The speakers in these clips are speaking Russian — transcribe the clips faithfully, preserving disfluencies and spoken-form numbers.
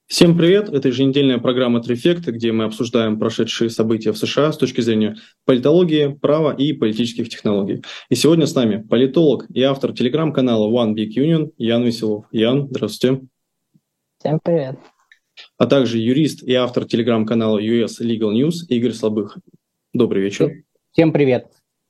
Всем привет! Это еженедельная программа «Трефекты», где мы обсуждаем прошедшие события в США с точки зрения политологии, права и политических технологий. И сегодня с нами политолог и автор телеграм-канала One Big Union Ян Веселов. Ян, здравствуйте. Всем привет. А также юрист и автор телеграм-канала ю эс Legal News Игорь Слабых. Добрый вечер. Всем привет.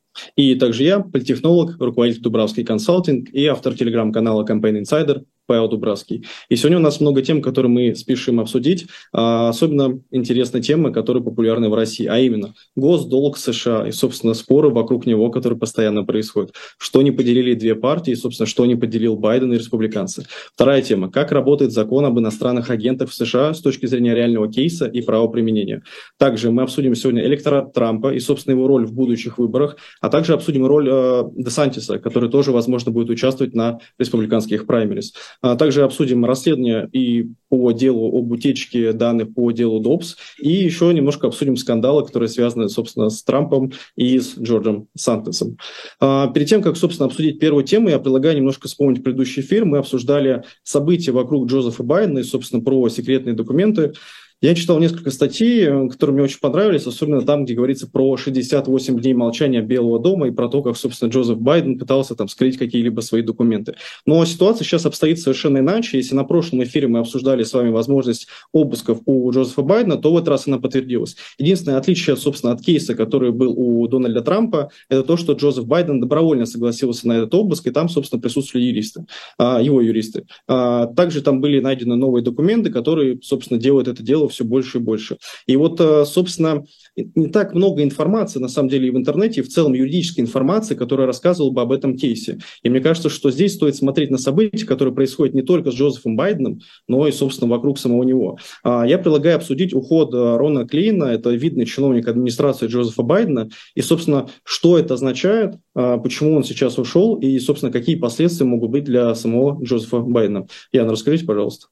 И также я, политтехнолог, руководитель Дубравский консалтинг и автор телеграм-канала Campaign Insider Павел Дубравский. И сегодня у нас много тем, которые мы спешим обсудить. А особенно интересны темы, которые популярны в России, а именно госдолг США и, собственно, споры вокруг него, которые постоянно происходят. Что не поделили две партии, и, собственно, что не поделил Байден и республиканцы. Вторая тема. Как работает закон об иностранных агентах в США с точки зрения реального кейса и правоприменения. Также мы обсудим сегодня электорат Трампа и, собственно, его роль в будущих выборах, а также обсудим роль э, Десантиса, который тоже, возможно, будет участвовать на республиканских праймерис. А также обсудим расследование и по делу об утечке данных по делу Добс, и еще немножко обсудим скандалы, которые связаны, собственно, с Трампом и с Джорджем Сантосом. А перед тем, как, собственно, обсудить первую тему, я предлагаю немножко вспомнить предыдущий эфир. Мы обсуждали события вокруг Джозефа Байдена и, собственно, про секретные документы. Я читал несколько статей, которые мне очень понравились, особенно там, где говорится про шестьдесят восемь дней молчания Белого дома и про то, как, собственно, Джозеф Байден пытался там скрыть какие-либо свои документы. Но ситуация сейчас обстоит совершенно иначе. Если на прошлом эфире мы обсуждали с вами возможность обысков у Джозефа Байдена, то в этот раз она подтвердилась. Единственное отличие, собственно, от кейса, который был у Дональда Трампа, это то, что Джозеф Байден добровольно согласился на этот обыск, и там, собственно, присутствовали юристы, его юристы. Также там были найдены новые документы, которые, собственно, делают это дело все больше и больше. И вот, собственно, не так много информации, на самом деле, и в интернете, и в целом юридической информации, которая рассказывала бы об этом кейсе. И мне кажется, что здесь стоит смотреть на события, которые происходят не только с Джозефом Байденом, но и, собственно, вокруг самого него. Я предлагаю обсудить уход Рона Клейна, это видный чиновник администрации Джозефа Байдена, и, собственно, что это означает, почему он сейчас ушел, и, собственно, какие последствия могут быть для самого Джозефа Байдена. Яна, расскажите, пожалуйста.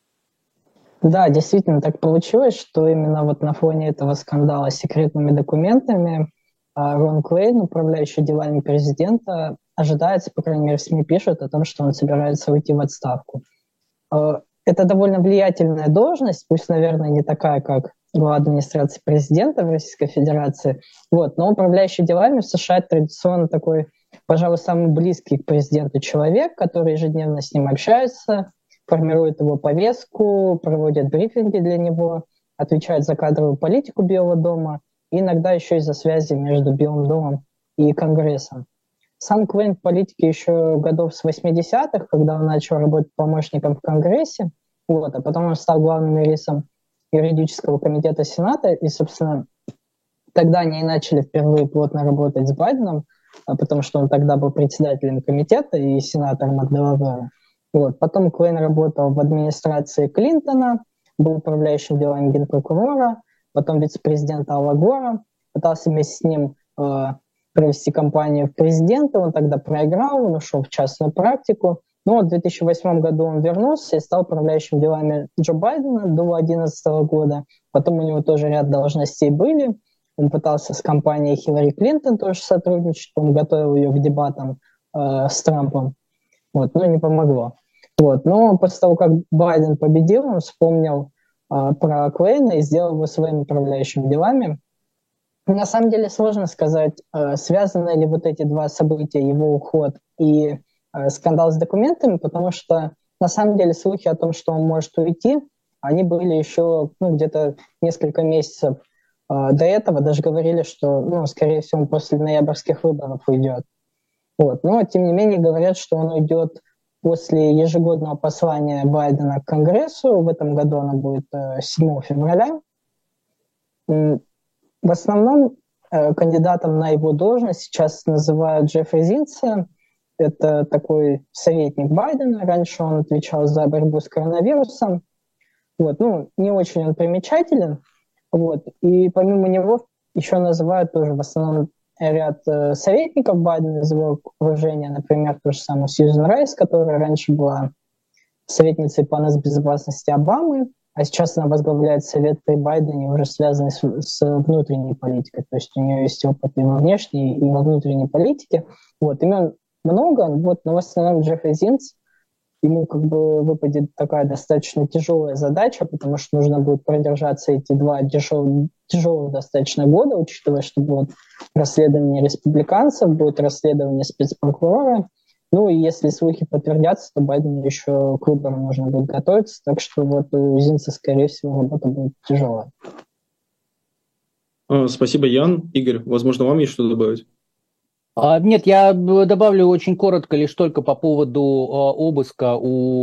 Да, действительно так получилось, что именно вот на фоне этого скандала с секретными документами Рон Клейн, управляющий делами президента, ожидается, по крайней мере, СМИ пишут о том, что он собирается уйти в отставку. Это довольно влиятельная должность, пусть, наверное, не такая, как глава администрации президента в Российской Федерации, вот, но управляющий делами в США традиционно такой, пожалуй, самый близкий к президенту человек, который ежедневно с ним общается, формирует его повестку, проводит брифинги для него, отвечает за кадровую политику Белого дома и иногда еще и за связи между Белым домом и Конгрессом. Сам Клейн в политике еще годов с восьмидесятых, когда он начал работать помощником в Конгрессе, вот, а потом он стал главным юристом юридического комитета Сената, и, собственно, тогда они и начали впервые плотно работать с Байденом, потому что он тогда был председателем комитета и сенатором от Делавера. Вот. Потом Клейн работал в администрации Клинтона, был управляющим делами генпрокурора, потом вице-президента Алла Гора, пытался вместе с ним э, провести кампанию в президенты, он тогда проиграл, он ушел в частную практику, но в две тысячи восьмом году он вернулся и стал управляющим делами Джо Байдена до две тысячи одиннадцатого года, потом у него тоже ряд должностей были, он пытался с компанией Хиллари Клинтон тоже сотрудничать, он готовил ее к дебатам э, с Трампом, вот, но не помогло. Вот. Но после того, как Байден победил, он вспомнил э, про Клейна и сделал его своим управляющим делами. На самом деле сложно сказать, э, связаны ли вот эти два события, его уход и э, скандал с документами, потому что на самом деле слухи о том, что он может уйти, они были еще ну, где-то несколько месяцев э, до этого, даже говорили, что, ну, скорее всего, он после ноябрьских выборов уйдет. Вот. Но, тем не менее, говорят, что он уйдет после ежегодного послания Байдена к Конгрессу. В этом году оно будет седьмого февраля. В основном кандидатом на его должность сейчас называют Джеффри Зинца. Это такой советник Байдена. Раньше он отвечал за борьбу с коронавирусом. Вот. Ну, не очень он примечателен. Вот. И помимо него еще называют тоже в основном ряд э, советников Байдена из его окружения, например, ту же самую Сьюзен Райс, которая раньше была советницей по нацбезопасности Обамы, а сейчас она возглавляет совет при Байдене, уже связанный с, с внутренней политикой. То есть у нее есть опыт и во внешней, и во внутренней политике. Вот, имен много, вот, но в основном Джеффри Зинц, ему как бы выпадет такая достаточно тяжелая задача, потому что нужно будет продержаться эти два тяжелых, тяжелых достаточно года, учитывая, что будет расследование республиканцев, будет расследование спецпрокурора. Ну и если слухи подтвердятся, то Байдену еще к выборам нужно будет готовиться, так что вот у Зинца, скорее всего, работа будет тяжелая. Спасибо, Ян. Игорь, возможно, вам есть что добавить? Нет, я добавлю очень коротко лишь только по поводу обыска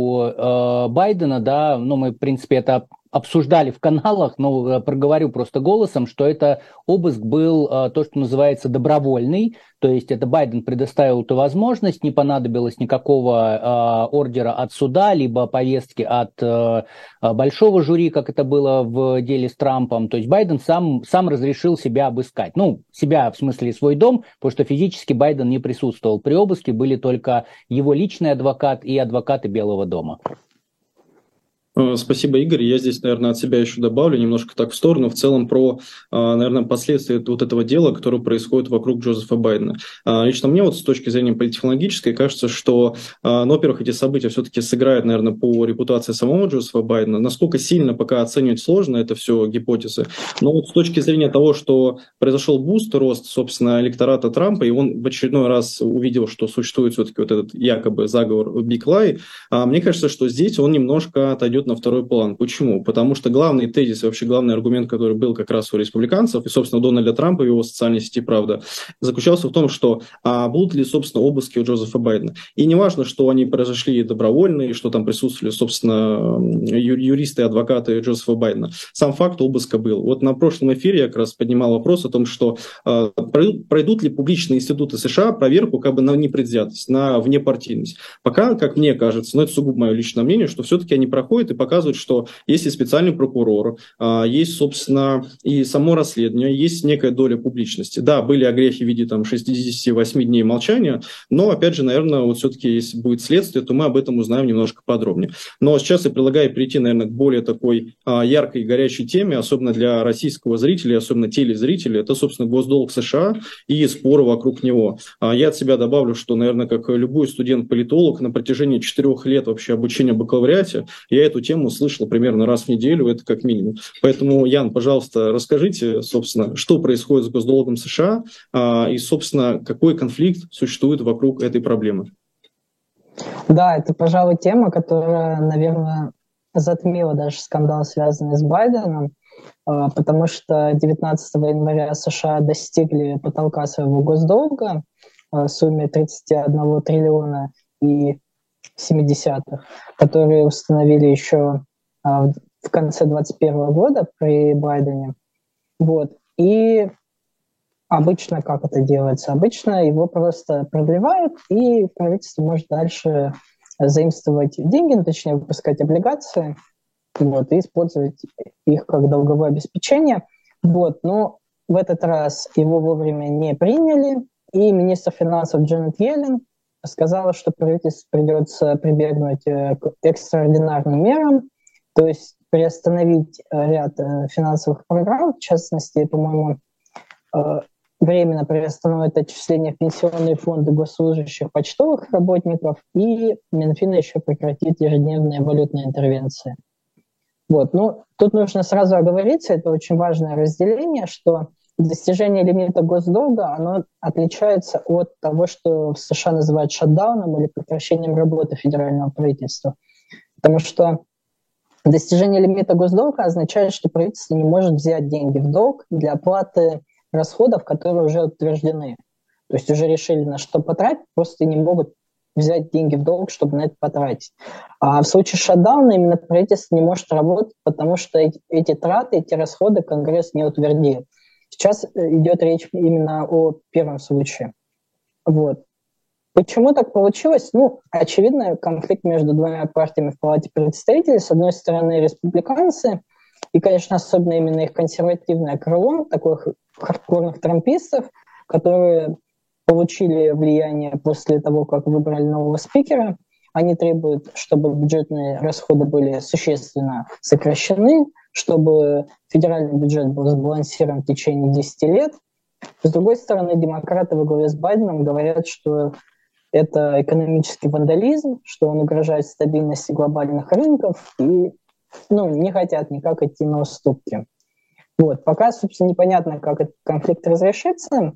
у Байдена, да, ну мы, в принципе, это обсуждали в каналах, но проговорю просто голосом, что это обыск был то, что называется добровольный, то есть это Байден предоставил эту возможность, не понадобилось никакого ордера от суда, либо повестки от большого жюри, как это было в деле с Трампом, то есть Байден сам, сам разрешил себя обыскать, ну, себя в смысле свой дом, потому что физически Байден не присутствовал при обыске, были только его личный адвокат и адвокаты Белого дома. Спасибо, Игорь. Я здесь, наверное, от себя еще добавлю немножко так в сторону, в целом про, наверное, последствия вот этого дела, которое происходит вокруг Джозефа Байдена. Лично мне вот с точки зрения политтехнологической кажется, что, ну, во-первых, эти события все-таки сыграют, наверное, по репутации самого Джозефа Байдена. Насколько сильно пока оценивать сложно, это все гипотезы. Но вот с точки зрения того, что произошел буст, рост, собственно, электората Трампа, и он в очередной раз увидел, что существует все-таки вот этот якобы заговор Big Lie, мне кажется, что здесь он немножко отойдет на второй план. Почему? Потому что главный тезис, вообще главный аргумент, который был как раз у республиканцев, и, собственно, Дональда Трампа в его социальной сети «Правда», заключался в том, что а, будут ли, собственно, обыски у Джозефа Байдена. И не важно, что они произошли добровольные, что там присутствовали, собственно, ю- юристы и адвокаты Джозефа Байдена. Сам факт обыска был. Вот на прошлом эфире я как раз поднимал вопрос о том, что а, пройдут ли публичные институты США проверку как бы на непредвзятость, на внепартийность. Пока, как мне кажется, но это сугубо мое личное мнение, что все-таки они проходят и показывают, что есть и специальный прокурор, есть, собственно, и само расследование, есть некая доля публичности. Да, были огрехи в виде там, шестьдесят восемь дней молчания, но, опять же, наверное, вот все-таки, если будет следствие, то мы об этом узнаем немножко подробнее. Но сейчас я предлагаю перейти, наверное, к более такой яркой и горячей теме, особенно для российского зрителя, особенно телезрителя, это, собственно, госдолг США и споры вокруг него. Я от себя добавлю, что, наверное, как любой студент-политолог, на протяжении четырех лет вообще обучения в бакалавриате, я эту тему слышал примерно раз в неделю, это как минимум. Поэтому, Ян, пожалуйста, расскажите, собственно, что происходит с госдолгом США а, и, собственно, какой конфликт существует вокруг этой проблемы. Да, это, пожалуй, тема, которая, наверное, затмила даже скандал, связанный с Байденом, потому что девятнадцатого января США достигли потолка своего госдолга в сумме тридцать один триллиона и семидесятых, которые установили еще а, в конце двадцать первого года при Байдене. Вот. И обычно как это делается? Обычно его просто продлевают, и правительство может дальше заимствовать деньги, ну, точнее выпускать облигации, вот, и использовать их как долговое обеспечение. Вот. Но в этот раз его вовремя не приняли, и министр финансов Джанет Йеллен сказала, что правительству придется прибегнуть к экстраординарным мерам, то есть приостановить ряд финансовых программ, в частности, по-моему, временно приостановит отчисления в пенсионные фонды госслужащих, почтовых работников, и Минфин еще прекратит ежедневные валютные интервенции. Вот. Ну, тут нужно сразу оговориться, это очень важное разделение, что достижение лимита госдолга, оно отличается от того, что в США называют шатдауном или прекращением работы федерального правительства. Потому что достижение лимита госдолга означает, что правительство не может взять деньги в долг для оплаты расходов, которые уже утверждены. То есть уже решили, на что потратить, просто не могут взять деньги в долг, чтобы на это потратить. А в случае шатдауна именно правительство не может работать, потому что эти, эти траты, эти расходы Конгресс не утвердил. Сейчас идет речь именно о первом случае. Вот. Почему так получилось? Ну, очевидно, конфликт между двумя партиями в Палате представителей. С одной стороны, республиканцы, и, конечно, особенно именно их консервативное крыло, таких хардкорных трампистов, которые получили влияние после того, как выбрали нового спикера. Они требуют, чтобы бюджетные расходы были существенно сокращены, чтобы федеральный бюджет был сбалансирован в течение десяти лет. С другой стороны, демократы во главе с Байденом говорят, что это экономический вандализм, что он угрожает стабильности глобальных рынков и ну, не хотят никак идти на уступки. Вот. Пока, собственно, непонятно, как этот конфликт разрешится.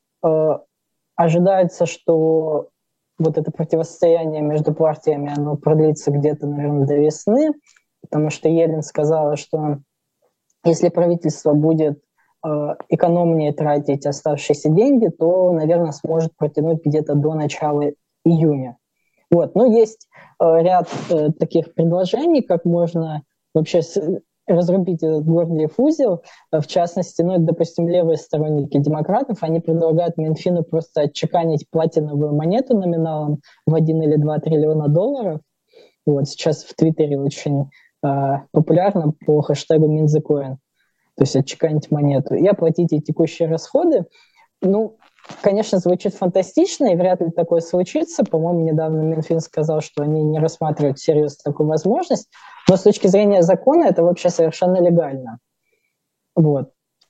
Э, ожидается, что вот это противостояние между партиями, оно продлится где-то, наверное, до весны, потому что Елен сказала, что если правительство будет э, экономнее тратить оставшиеся деньги, то, наверное, сможет протянуть где-то до начала июня. Вот. Но есть э, ряд э, таких предложений, как можно вообще с, разрубить этот Гордиев узел. В частности, ну, допустим, левые сторонники демократов, они предлагают Минфину просто отчеканить платиновую монету номиналом в один или два триллиона долларов. Вот. Сейчас в Твиттере очень э, популярно по хэштегу Минзакоин. То есть отчеканить монету и оплатить и текущие расходы. Ну, конечно, звучит фантастично, и вряд ли такое случится. По-моему, недавно Минфин сказал, что они не рассматривают всерьез такую возможность. Но с точки зрения закона это вообще совершенно легально. Вот.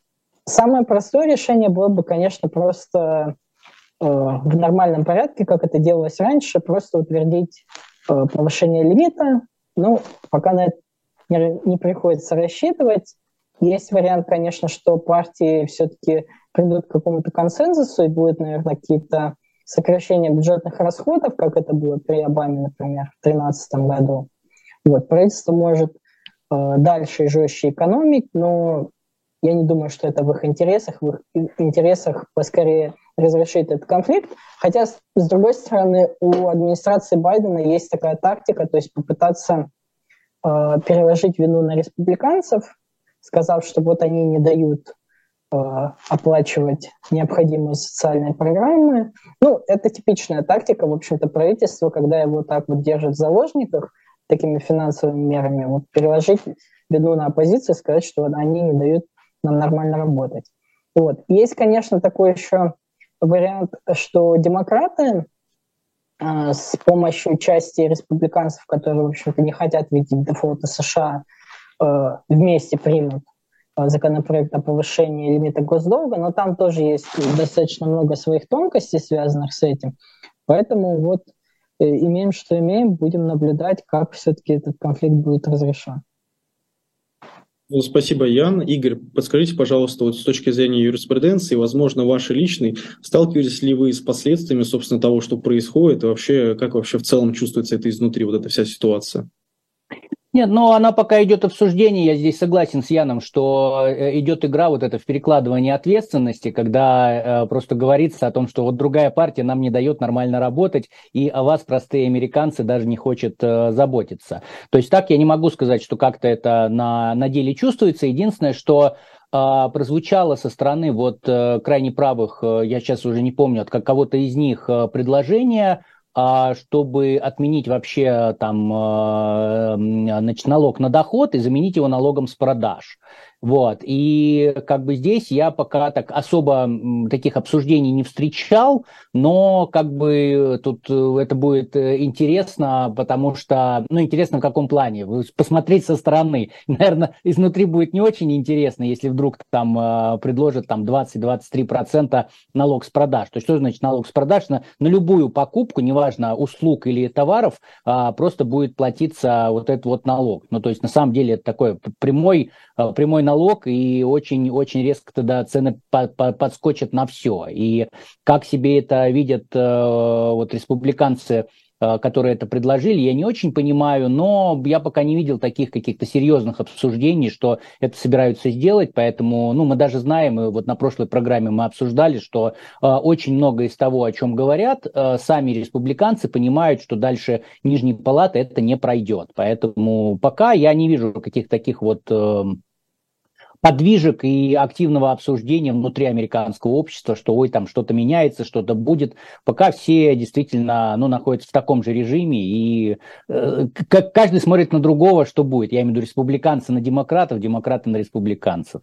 Самое простое решение было бы, конечно, просто э, в нормальном порядке, как это делалось раньше, просто утвердить э, повышение лимита. Ну, пока на это не, не приходится рассчитывать. Есть вариант, конечно, что партии все-таки придут к какому-то консенсусу и будут, наверное, какие-то сокращения бюджетных расходов, как это было при Обаме, например, в две тысячи тринадцатом году. Вот, правительство может э, дальше и жестче экономить, но я не думаю, что это в их интересах. В их интересах поскорее разрешить этот конфликт. Хотя, с, с другой стороны, у администрации Байдена есть такая тактика, то есть попытаться э, переложить вину на республиканцев, сказав, что вот они не дают э, оплачивать необходимые социальные программы. Ну, это типичная тактика, в общем-то, правительства, когда его так вот держат в заложниках такими финансовыми мерами, вот переложить вину на оппозицию, сказать, что они не дают нам нормально работать. Вот. Есть, конечно, такой еще вариант, что демократы э, с помощью части республиканцев, которые, в общем-то, не хотят видеть дефолта США, вместе примут законопроект о повышении лимита госдолга, но там тоже есть достаточно много своих тонкостей, связанных с этим. Поэтому вот имеем, что имеем, будем наблюдать, как все-таки этот конфликт будет разрешен. Спасибо, Ян. Игорь, подскажите, пожалуйста, вот с точки зрения юриспруденции, возможно, вашей личной, сталкивались ли вы с последствиями, собственно, того, что происходит, и вообще, как вообще в целом чувствуется это изнутри, вот эта вся ситуация? Нет, но она пока идет обсуждение, я здесь согласен с Яном, что идет игра вот это в перекладывание ответственности, когда э, просто говорится о том, что вот другая партия нам не дает нормально работать, и о вас, простые американцы, даже не хочет э, заботиться. То есть так я не могу сказать, что как-то это на, на деле чувствуется. Единственное, что э, прозвучало со стороны вот э, крайне правых, э, я сейчас уже не помню, от кого-то из них э, предложение, чтобы отменить вообще там, значит, налог на доход и заменить его налогом с продаж. Вот. И как бы здесь я пока так особо таких обсуждений не встречал, но как бы тут это будет интересно, потому что, ну, интересно в каком плане? Посмотреть со стороны. Наверное, изнутри будет не очень интересно, если вдруг там предложат там двадцать-двадцать три процента налог с продаж. То есть что значит налог с продаж? На, на любую покупку, неважно, услуг или товаров, просто будет платиться вот этот вот налог. Ну, то есть на самом деле это такой прямой, прямой налог, и очень-очень резко тогда цены по- по- подскочат на все. И как себе это видят э, вот республиканцы, э, которые это предложили, я не очень понимаю, но я пока не видел таких каких-то серьезных обсуждений, что это собираются сделать, поэтому, ну, мы даже знаем, и вот на прошлой программе мы обсуждали, что э, очень много из того, о чем говорят, э, сами республиканцы понимают, что дальше Нижней Палаты это не пройдет. Поэтому пока я не вижу каких-то таких вот э, подвижек и активного обсуждения внутри американского общества, что ой, там что-то меняется, что-то будет, пока все действительно, ну, находятся в таком же режиме, и э, каждый смотрит на другого, что будет. Я имею в виду республиканцы на демократов, демократы на республиканцев.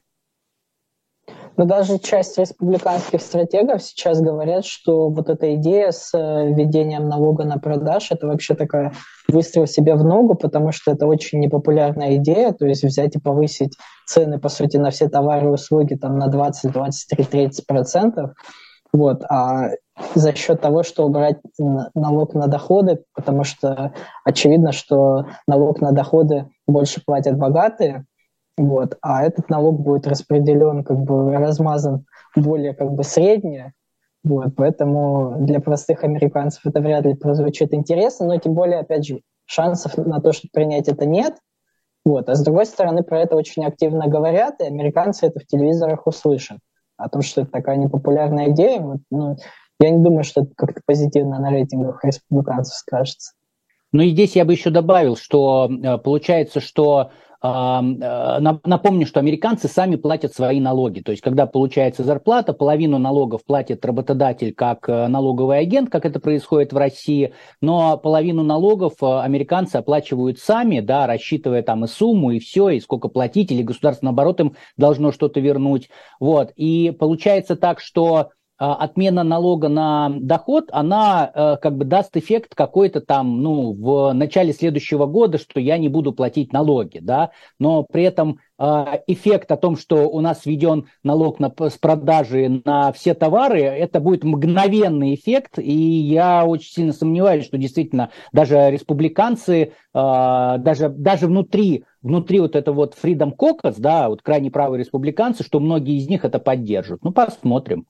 Но даже часть республиканских стратегов сейчас говорят, что вот эта идея с введением налога на продаж – это вообще такая выстрел себе в ногу, потому что это очень непопулярная идея, то есть взять и повысить цены, по сути, на все товары и услуги там, на двадцать, двадцать три, тридцать процентов. Вот. А за счет того, что убрать налог на доходы, потому что очевидно, что налог на доходы больше платят богатые, вот, а этот налог будет распределен, как бы размазан более как бы среднее, вот, поэтому для простых американцев это вряд ли прозвучит интересно, но тем более, опять же, шансов на то, чтобы принять это нет. Вот. А с другой стороны, про это очень активно говорят, и американцы это в телевизорах услышат. О том, что это такая непопулярная идея, вот, ну, я не думаю, что это как-то позитивно на рейтингах республиканцев скажется. Ну и здесь я бы еще добавил, что получается, что напомню, что американцы сами платят свои налоги. То есть, когда получается зарплата, половину налогов платит работодатель как налоговый агент, как это происходит в России, но половину налогов американцы оплачивают сами, да, рассчитывая там и сумму, и все, и сколько платить, или государство, наоборот, им должно что-то вернуть. Вот. И получается так, что отмена налога на доход, она э, как бы даст эффект какой-то там, ну, в начале следующего года, что я не буду платить налоги, да, но при этом э, эффект о том, что у нас введен налог на, с продажи на все товары, это будет мгновенный эффект, и я очень сильно сомневаюсь, что действительно даже республиканцы, э, даже, даже внутри внутри вот это вот Freedom Caucus, да, вот крайне правые республиканцы, что многие из них это поддержат. Ну, посмотрим.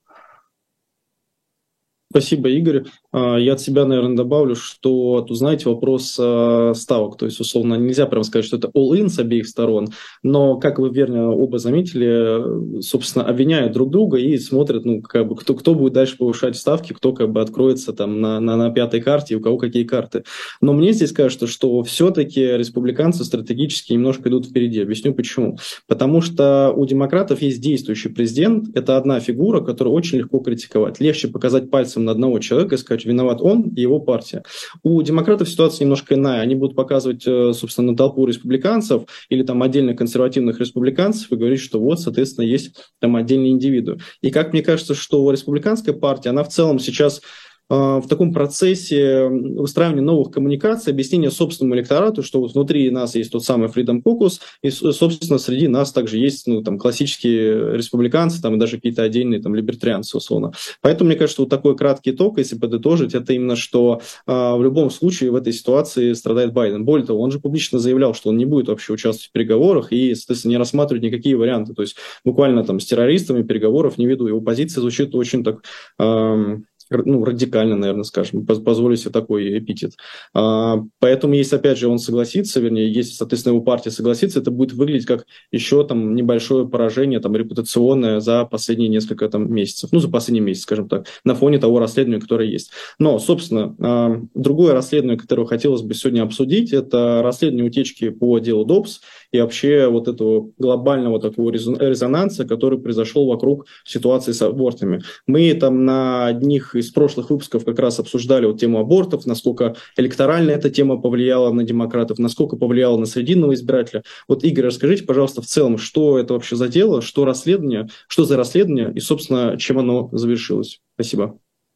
Спасибо, Игорь. Я от себя, наверное, добавлю, что, тут, знаете, вопрос ставок. То есть, условно, нельзя прямо сказать, что это all-in с обеих сторон, но, как вы верно оба заметили, собственно, обвиняют друг друга и смотрят, ну, как бы, кто, кто будет дальше повышать ставки, кто как бы откроется там на, на, на пятой карте, и у кого какие карты. Но мне здесь кажется, что все-таки республиканцы стратегически немножко идут впереди. Объясню почему. Потому что у демократов есть действующий президент, это одна фигура, которую очень легко критиковать. Легче показать пальцем на одного человека и сказать, виноват он и его партия. У демократов ситуация немножко иная. Они будут показывать, собственно, на толпу республиканцев или там отдельно консервативных республиканцев и говорить, что вот, соответственно, есть там отдельные индивиды. И как мне кажется, что республиканская партия, она в целом сейчас в таком процессе выстраивания новых коммуникаций, объяснения собственному электорату, что вот внутри нас есть тот самый Freedom Caucus, и, собственно, среди нас также есть, ну, там, классические республиканцы, там, и даже какие-то отдельные, там, либертарианцы, условно. Поэтому, мне кажется, вот такой краткий итог, если подытожить, это именно, что а, в любом случае в этой ситуации страдает Байден. Более того, он же публично заявлял, что он не будет вообще участвовать в переговорах и, соответственно, не рассматривать никакие варианты. То есть буквально там с террористами переговоров не веду. Его позиция звучит очень так... А, ну, радикально, наверное, скажем, позволю себе такой эпитет. А, поэтому, если, опять же, он согласится, вернее, если, соответственно, его партия согласится, это будет выглядеть как еще там небольшое поражение там репутационное за последние несколько там месяцев, ну, за последний месяц, скажем так, на фоне того расследования, которое есть. Но, собственно, а, другое расследование, которое хотелось бы сегодня обсудить, это расследование утечки по делу Добс и вообще вот этого глобального такого резонанса, который произошел вокруг ситуации с абортами. Мы там на одних из прошлых выпусков как раз обсуждали вот тему абортов, насколько электорально эта тема повлияла на демократов, насколько повлияла на срединного избирателя. Вот, Игорь, расскажите, пожалуйста, в целом, что это вообще за дело, что расследование, что за расследование и, собственно, чем оно завершилось. Спасибо.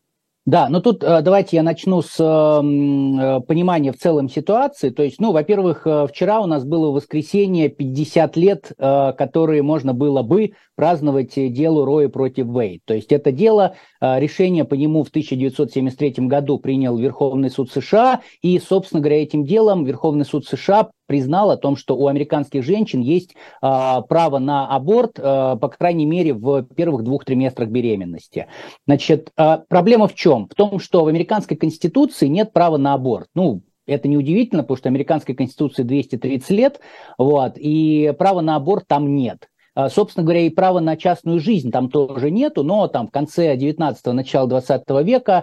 Да, но тут э, давайте я начну с э, понимания в целом ситуации. То есть, ну, во-первых, э, вчера у нас было воскресенье пятьдесят лет, э, которые можно было бы праздновать делу Роя против Вейд. То есть это дело, э, решение по нему в тысяча девятьсот семьдесят третьем году принял Верховный суд США, и, собственно говоря, этим делом Верховный суд США признал о том, что у американских женщин есть э, право на аборт, э, по крайней мере, в первых двух триместрах беременности. Значит, э, проблема в чем? В том, что в американской конституции нет права на аборт. Ну, это неудивительно, потому что американской конституции двести тридцать лет, вот, и права на аборт там нет. Собственно говоря, и права на частную жизнь там тоже нету, но там в конце девятнадцатого, начало двадцатого века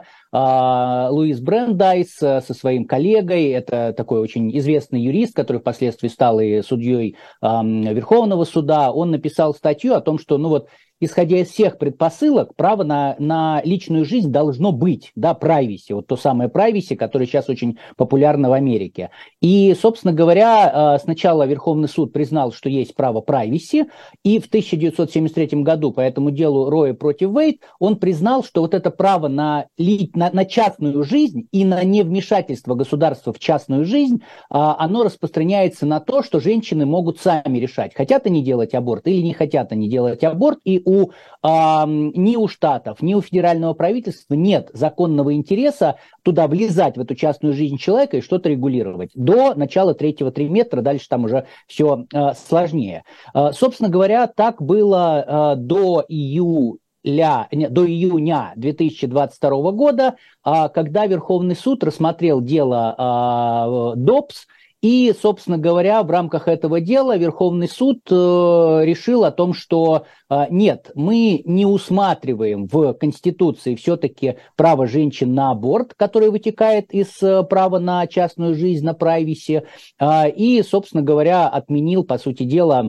Луис Брендайс со своим коллегой, это такой очень известный юрист, который впоследствии стал и судьей Верховного суда, он написал статью о том, что, ну вот, исходя из всех предпосылок, право на, на личную жизнь должно быть, да, privacy, вот то самое privacy, которое сейчас очень популярно в Америке. И, собственно говоря, сначала Верховный суд признал, что есть право privacy, и в тысяча девятьсот семьдесят третьем году по этому делу Роя против Вейд он признал, что вот это право на, ли, на на, на частную жизнь и на невмешательство государства в частную жизнь, оно распространяется на то, что женщины могут сами решать, хотят они делать аборт или не хотят они делать аборт, и у, ни у штатов, ни у федерального правительства нет законного интереса туда влезать, в эту частную жизнь человека и что-то регулировать. До начала третьего триместра, дальше там уже все сложнее. Собственно говоря, так было до июля, до июня две тысячи двадцать второго года, когда Верховный суд рассмотрел дело ДОПС, и, собственно говоря, в рамках этого дела Верховный суд решил о том, что нет, мы не усматриваем в Конституции все-таки право женщин на аборт, которое вытекает из права на частную жизнь, на privacy, и, собственно говоря, отменил, по сути дела,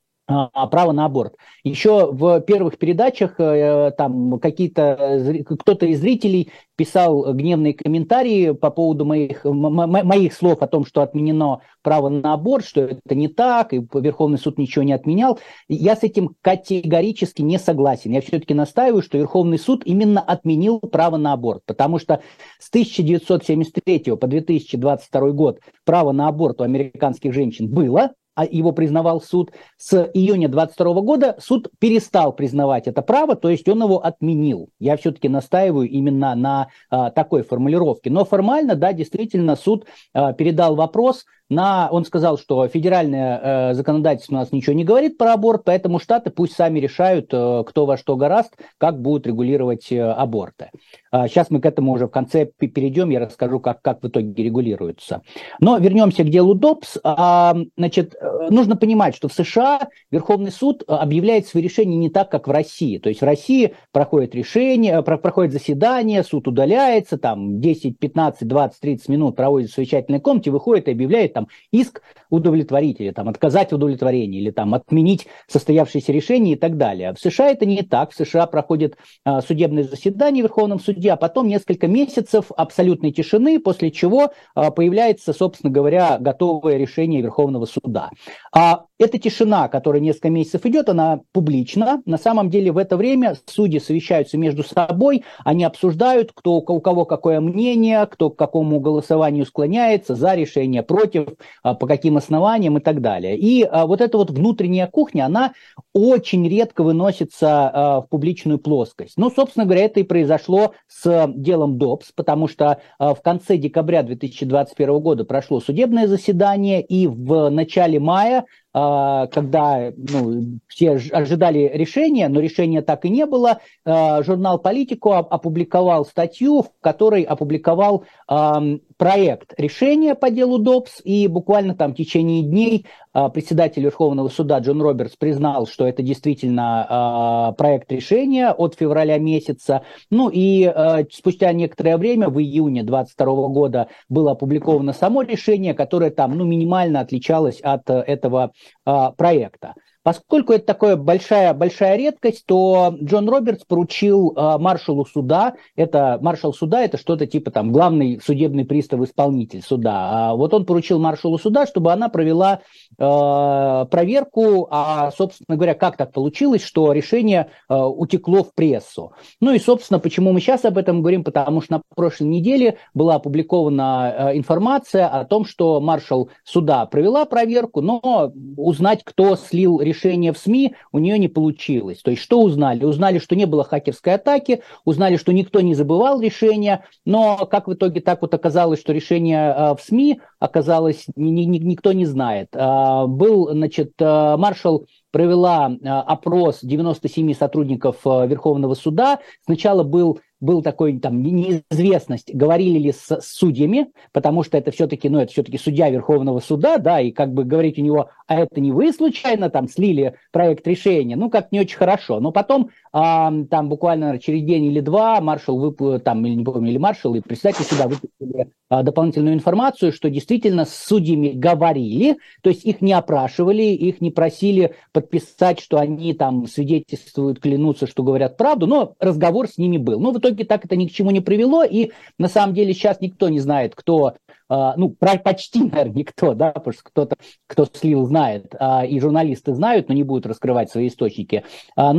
право на аборт. Еще в первых передачах там какие-то, кто-то из зрителей писал гневные комментарии по поводу моих, моих слов о том, что отменено право на аборт, что это не так, и Верховный суд ничего не отменял. Я с этим категорически не согласен. Я все-таки настаиваю, что Верховный суд именно отменил право на аборт, потому что с тысяча девятьсот семьдесят третьего по две тысячи двадцать второй год право на аборт у американских женщин было, а его признавал суд. С июня двадцать второго года суд перестал признавать это право, то есть он его отменил. Я все-таки настаиваю именно на а, такой формулировке. Но формально, да, действительно, суд а, передал вопрос на... Он сказал, что федеральное э, законодательство у нас ничего не говорит про аборт, поэтому штаты пусть сами решают, э, кто во что гораст, как будут регулировать э, аборты. А, сейчас мы к этому уже в конце перейдем, я расскажу, как, как в итоге регулируются. Но вернемся к делу ДОПС. А, значит, нужно понимать, что в США Верховный суд объявляет свои решения не так, как в России. То есть в России проходит решение, проходит заседание, суд удаляется, там десять, пятнадцать, двадцать, тридцать минут проводит в совещательной комнате, выходит и объявляет там иск удовлетворить, или там отказать в удовлетворении, или там отменить состоявшееся решение и так далее. В США это не так. В США проходит а, судебное заседание в Верховном суде, а потом несколько месяцев абсолютной тишины, после чего а, появляется, собственно говоря, готовое решение Верховного суда. А эта тишина, которая несколько месяцев идет, она публична. На самом деле в это время судьи совещаются между собой, они обсуждают, кто, у кого какое мнение, кто к какому голосованию склоняется, за решение, против, по каким основаниям и так далее. И вот эта вот внутренняя кухня, она очень редко выносится в публичную плоскость. Ну, собственно говоря, это и произошло с делом ДОПС, потому что в конце декабря две тысячи двадцать первого года прошло судебное заседание, и в начале мая, когда ну, все ожидали решения, но решения так и не было, журнал «Политико» опубликовал статью, в которой опубликовал проект решения по делу ДОПС, и буквально там в течение дней председатель Верховного суда Джон Робертс признал, что это действительно проект решения от февраля месяца. Ну и спустя некоторое время, в июне двадцать второго года, было опубликовано само решение, которое там ну, минимально отличалось от этого проекта. Поскольку это такая большая, большая редкость, то Джон Робертс поручил э, маршалу суда, это маршал суда, это что-то типа там главный судебный пристав-исполнитель суда. А вот он поручил маршалу суда, чтобы она провела э, проверку, а, собственно говоря, как так получилось, что решение э, утекло в прессу. Ну и, собственно, почему мы сейчас об этом говорим, потому что на прошлой неделе была опубликована э, информация о том, что маршал суда провела проверку, но узнать, кто слил решение, решение в СМИ у нее не получилось. То есть что узнали? Узнали, что не было хакерской атаки, узнали, что никто не забывал решение, но как в итоге так вот оказалось, что решение э, в СМИ оказалось, ни, ни, никто не знает. Э, был, значит, э, маршал провела э, опрос девяноста семи сотрудников э, Верховного суда. Сначала был был такой там неизвестность, говорили ли с, с судьями, потому что это все-таки, ну, это все-таки судья Верховного суда, да, и как бы говорить у него, а это не вы случайно там слили проект решения, ну, как не очень хорошо. Но потом а, там буквально через день или два маршал выпустил, там, или не помню, или маршал, и председатель суда выпустили а, дополнительную информацию, что действительно с судьями говорили, то есть их не опрашивали, их не просили подписать, что они там свидетельствуют, клянутся, что говорят правду, но разговор с ними был. Ну, в итоге так это ни к чему не привело, и на самом деле сейчас никто не знает, кто, э, ну, почти, наверное, никто, да, потому что кто-то, кто слил, знает, э, и журналисты знают, но не будут раскрывать свои источники. Э, но сейчас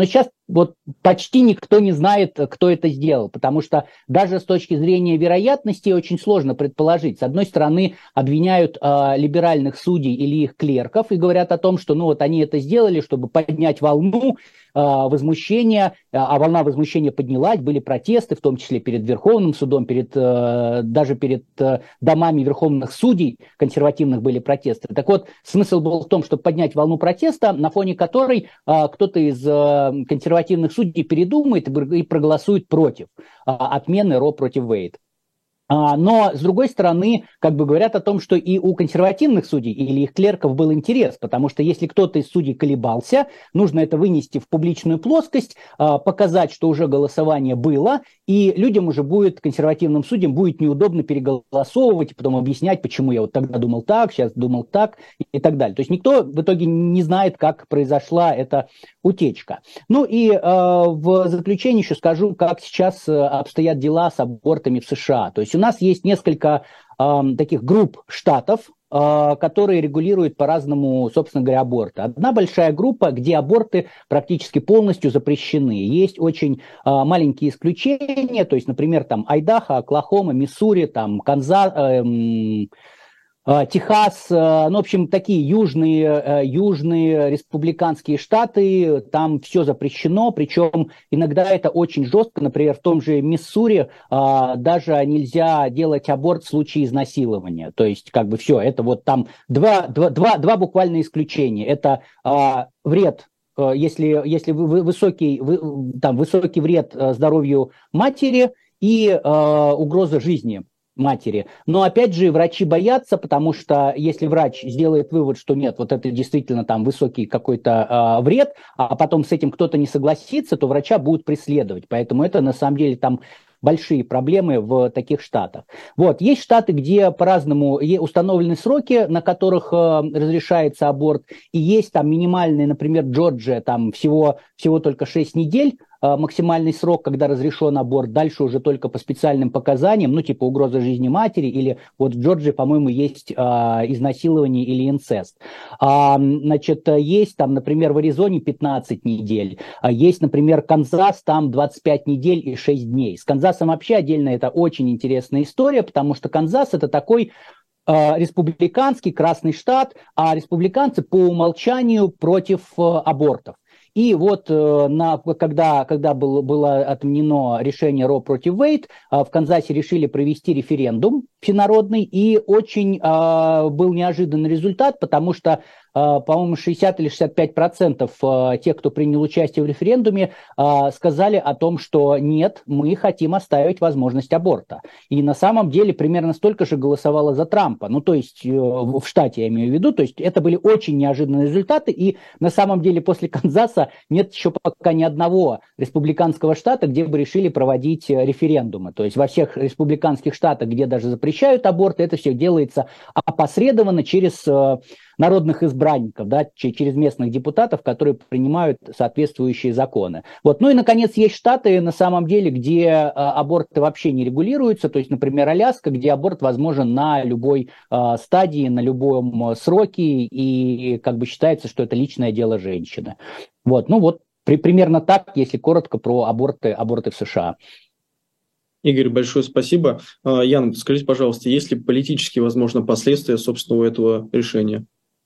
вот почти никто не знает, кто это сделал, потому что даже с точки зрения вероятности очень сложно предположить. С одной стороны, обвиняют э, либеральных судей или их клерков и говорят о том, что ну вот они это сделали, чтобы поднять волну э, возмущения, а волна возмущения поднялась, были протесты, в том числе перед Верховным судом, перед, э, даже перед э, домами верховных судей консервативных были протесты. Так вот, смысл был в том, чтобы поднять волну протеста, на фоне которой э, кто-то из э, консервативных судей передумает и проголосует против а, отмены Ро против Вейд. А, но, с другой стороны, как бы говорят о том, что и у консервативных судей или их клерков был интерес, потому что если кто-то из судей колебался, нужно это вынести в публичную плоскость, а, показать, что уже голосование было, и людям уже будет, консервативным судьям, будет неудобно переголосовывать, и потом объяснять, почему я вот тогда думал так, сейчас думал так, и так далее. То есть никто в итоге не знает, как произошла эта утечка. Ну и э, в заключение еще скажу, как сейчас обстоят дела с абортами в США. То есть у нас есть несколько э, таких групп штатов, э, которые регулируют по-разному, собственно говоря, аборты. Одна большая группа, где аборты практически полностью запрещены. Есть очень э, маленькие исключения, то есть, например, там Айдахо, Оклахома, Миссури, там Канзас... Э, э, Техас, ну, в общем, такие южные, южные республиканские штаты, там все запрещено, причем иногда это очень жестко, например, в том же Миссури даже нельзя делать аборт в случае изнасилования, то есть как бы все, это вот там два, два, два, два буквально исключения, это вред, если, если высокий, там, высокий вред здоровью матери и угроза жизни матери. Но опять же, врачи боятся, потому что если врач сделает вывод, что нет, вот это действительно там высокий какой-то э, вред, а потом с этим кто-то не согласится, то врача будут преследовать. Поэтому это на самом деле там большие проблемы в таких штатах. Вот. Есть штаты, где по-разному установлены сроки, на которых э, разрешается аборт, и есть там минимальные, например, Джорджия, там всего, всего только шесть недель, максимальный срок, когда разрешен аборт, дальше уже только по специальным показаниям, ну, типа угроза жизни матери, или вот в Джорджии, по-моему, есть а, изнасилование или инцест. А, значит, есть там, например, в Аризоне пятнадцать недель, а есть, например, Канзас, там двадцать пять недель и шесть дней. С Канзасом вообще отдельно это очень интересная история, потому что Канзас это такой республиканский красный штат, а республиканцы по умолчанию против абортов. И вот на, когда, когда был, было отменено решение Ро против Вейд, в Канзасе решили провести референдум всенародный, и очень э, был неожиданный результат, потому что, э, по-моему, шестьдесят или шестьдесят пять процентов э, тех, кто принял участие в референдуме, э, сказали о том, что нет, мы хотим оставить возможность аборта. И на самом деле примерно столько же голосовало за Трампа, ну то есть э, в штате я имею в виду, то есть это были очень неожиданные результаты, и на самом деле после Канзаса нет еще пока ни одного республиканского штата, где бы решили проводить референдумы. То есть во всех республиканских штатах, где даже запрещают аборт, это все делается опосредованно через э, народных избранников, да, через местных депутатов, которые принимают соответствующие законы. Вот. Ну и, наконец, есть штаты, на самом деле, где э, аборты вообще не регулируются, то есть, например, Аляска, где аборт возможен на любой э, стадии, на любом сроке, и как бы считается, что это личное дело женщины. Вот. Ну вот при, примерно так, если коротко про аборты, аборты в США. Игорь, большое спасибо. Ян, скажите, пожалуйста, есть ли политические, возможно, последствия, собственно, у этого решения?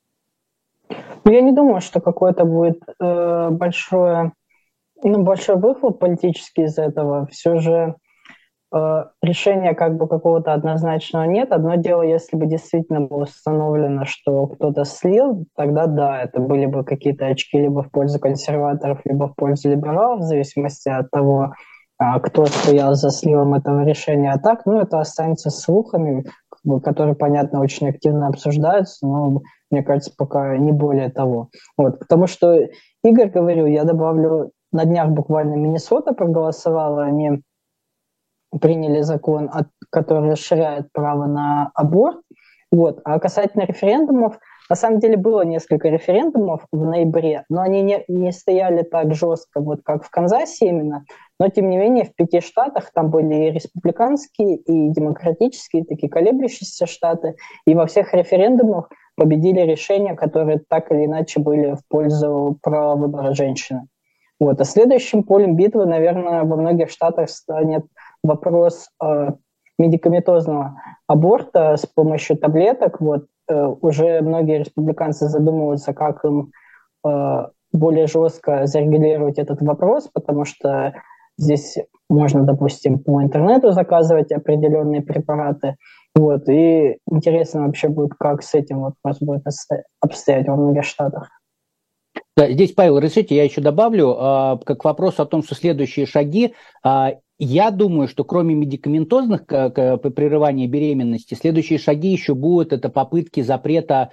Ну, я не думаю, что какое-то будет э, большое, ну, большой выхлоп политический из этого. Все же э, решения как бы какого-то однозначного нет. Одно дело, если бы действительно было установлено, что кто-то слил, тогда да, это были бы какие-то очки либо в пользу консерваторов, либо в пользу либералов, в зависимости от того, кто стоял за сливом этого решения. А так, ну, это останется слухами, которые, понятно, очень активно обсуждаются, но, мне кажется, пока не более того. Вот. Потому что Игорь говорил, я добавлю, на днях буквально Миннесота проголосовала, они приняли закон, который расширяет право на аборт. Вот. А касательно референдумов, на самом деле было несколько референдумов в ноябре, но они не, не стояли так жестко, вот как в Канзасе именно. Но, тем не менее, в пяти штатах там были и республиканские, и демократические, такие колеблющиеся штаты. И во всех референдумах победили решения, которые так или иначе были в пользу права выбора женщины. Вот. А следующим полем битвы, наверное, во многих штатах станет вопрос э, медикаментозного аборта с помощью таблеток. Вот. Э, уже многие республиканцы задумываются, как им э, более жестко зарегулировать этот вопрос, потому что здесь можно, допустим, по интернету заказывать определенные препараты. Вот. И интересно вообще будет, как с этим вот вопрос будет обстоять во многих штатах. Да, здесь, Павел, разрешите, я еще добавлю, э, к вопросу о том, что следующие шаги. Э, я думаю, что кроме медикаментозных к, к, прерывания беременности, следующие шаги еще будут это попытки запрета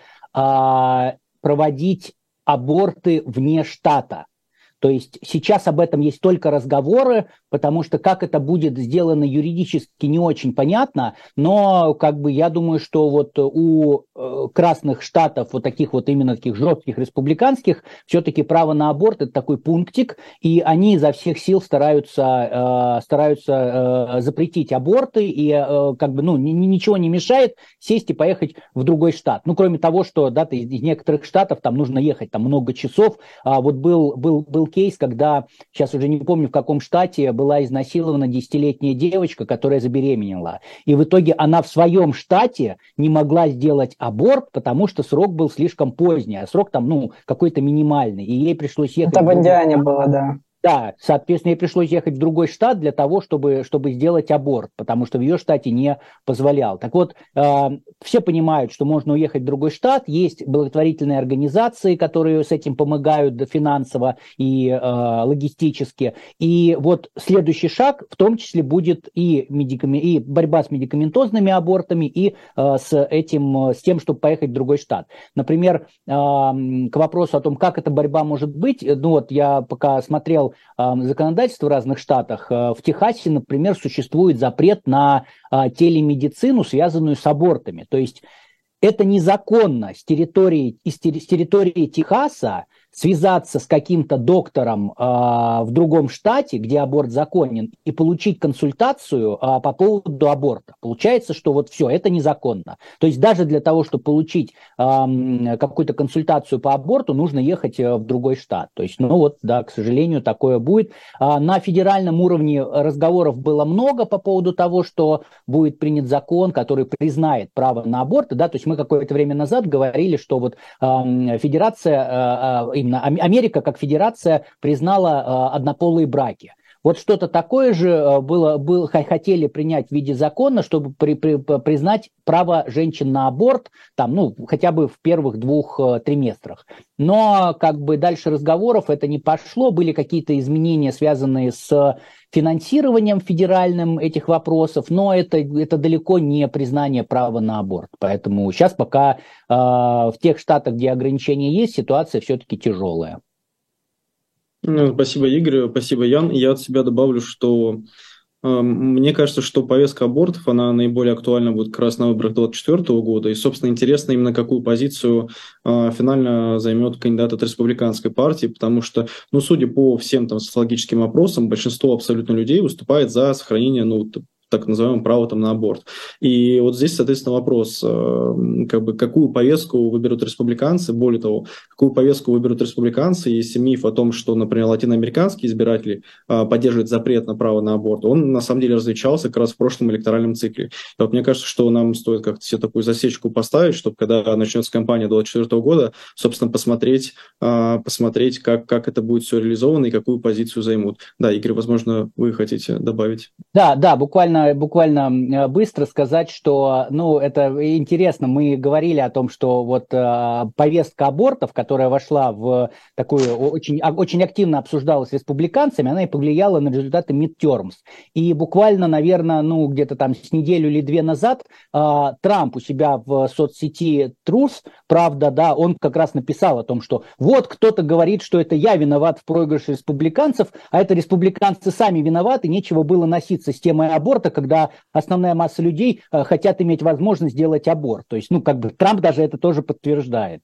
э, проводить аборты вне штата. То есть сейчас об этом есть только разговоры, потому что как это будет сделано юридически не очень понятно, но как бы я думаю, что вот у э, красных штатов, вот таких вот именно таких жестких республиканских, все-таки право на аборт это такой пунктик, и они изо всех сил стараются, э, стараются э, запретить аборты, и э, как бы ну, ни, ничего не мешает сесть и поехать в другой штат. Ну, кроме того, что да, из некоторых штатов там нужно ехать там много часов, а вот был, был, был кейс, когда, сейчас уже не помню в каком штате, была изнасилована десятилетняя девочка, которая забеременела. И в итоге она в своем штате не могла сделать аборт, потому что срок был слишком поздний, а срок там, ну, какой-то минимальный. И ей пришлось ехать... Это в Индиане было, да. Да, соответственно, ей пришлось ехать в другой штат для того, чтобы, чтобы сделать аборт, потому что в ее штате не позволял. Так вот, э, все понимают, что можно уехать в другой штат, есть благотворительные организации, которые с этим помогают финансово и э, логистически. И вот следующий шаг в том числе будет и, медикамен... и борьба с медикаментозными абортами, и э, с, этим, с тем, чтобы поехать в другой штат. Например, э, к вопросу о том, как эта борьба может быть, ну вот я пока смотрел законодательство в разных штатах. В Техасе, например, существует запрет на телемедицину, связанную с абортами. То есть это незаконно с территории, с территории Техаса связаться с каким-то доктором э, в другом штате, где аборт законен, и получить консультацию э, по поводу аборта. Получается, что вот все, это незаконно. То есть даже для того, чтобы получить э, какую-то консультацию по аборту, нужно ехать в другой штат. То есть, ну вот, да, к сожалению, такое будет. А на федеральном уровне разговоров было много по поводу того, что будет принят закон, который признает право на аборт. Да? То есть мы какое-то время назад говорили, что вот э, федерация... Э, именно Америка как федерация признала э, однополые браки. Вот что-то такое же было, было, хотели принять в виде закона, чтобы при, при, признать право женщин на аборт, там, ну, хотя бы в первых двух э, триместрах. Но как бы дальше разговоров это не пошло, были какие-то изменения, связанные с финансированием федеральным этих вопросов, но это, это далеко не признание права на аборт. Поэтому сейчас пока э, в тех штатах, где ограничения есть, ситуация все-таки тяжелая. Ну, спасибо, Игорь, спасибо, Ян. Я от себя добавлю, что э, мне кажется, что повестка абортов, она наиболее актуальна будет как раз на выборах две тысячи двадцать четвёртого года. И, собственно, интересно именно, какую позицию э, финально займет кандидат от республиканской партии, потому что, ну, судя по всем там социологическим опросам, большинство абсолютно людей выступает за сохранение, ну, так называемое право там, на аборт. И вот здесь, соответственно, вопрос, как бы, какую повестку выберут республиканцы, более того, какую повестку выберут республиканцы, если миф о том, что, например, латиноамериканские избиратели поддерживают запрет на право на аборт, он на самом деле различался как раз в прошлом электоральном цикле. И вот мне кажется, что нам стоит как-то себе такую засечку поставить, чтобы когда начнется кампания две тысячи двадцать четвёртого года, собственно, посмотреть, посмотреть как, как это будет все реализовано и какую позицию займут. Да, Игорь, возможно, вы хотите добавить? Да, да, буквально буквально быстро сказать, что, ну, это интересно, мы говорили о том, что вот э, повестка абортов, которая вошла в такую, очень, очень активно обсуждалась республиканцами, она и повлияла на результаты midterms. И буквально, наверное, ну, где-то там с неделю или две назад э, Трамп у себя в соцсети Truth, правда, да, он как раз написал о том, что вот кто-то говорит, что это я виноват в проигрыше республиканцев, а это республиканцы сами виноваты, нечего было носиться с темой аборта, когда основная масса людей э, хотят иметь возможность сделать аборт. То есть, ну, как бы Трамп даже это тоже подтверждает.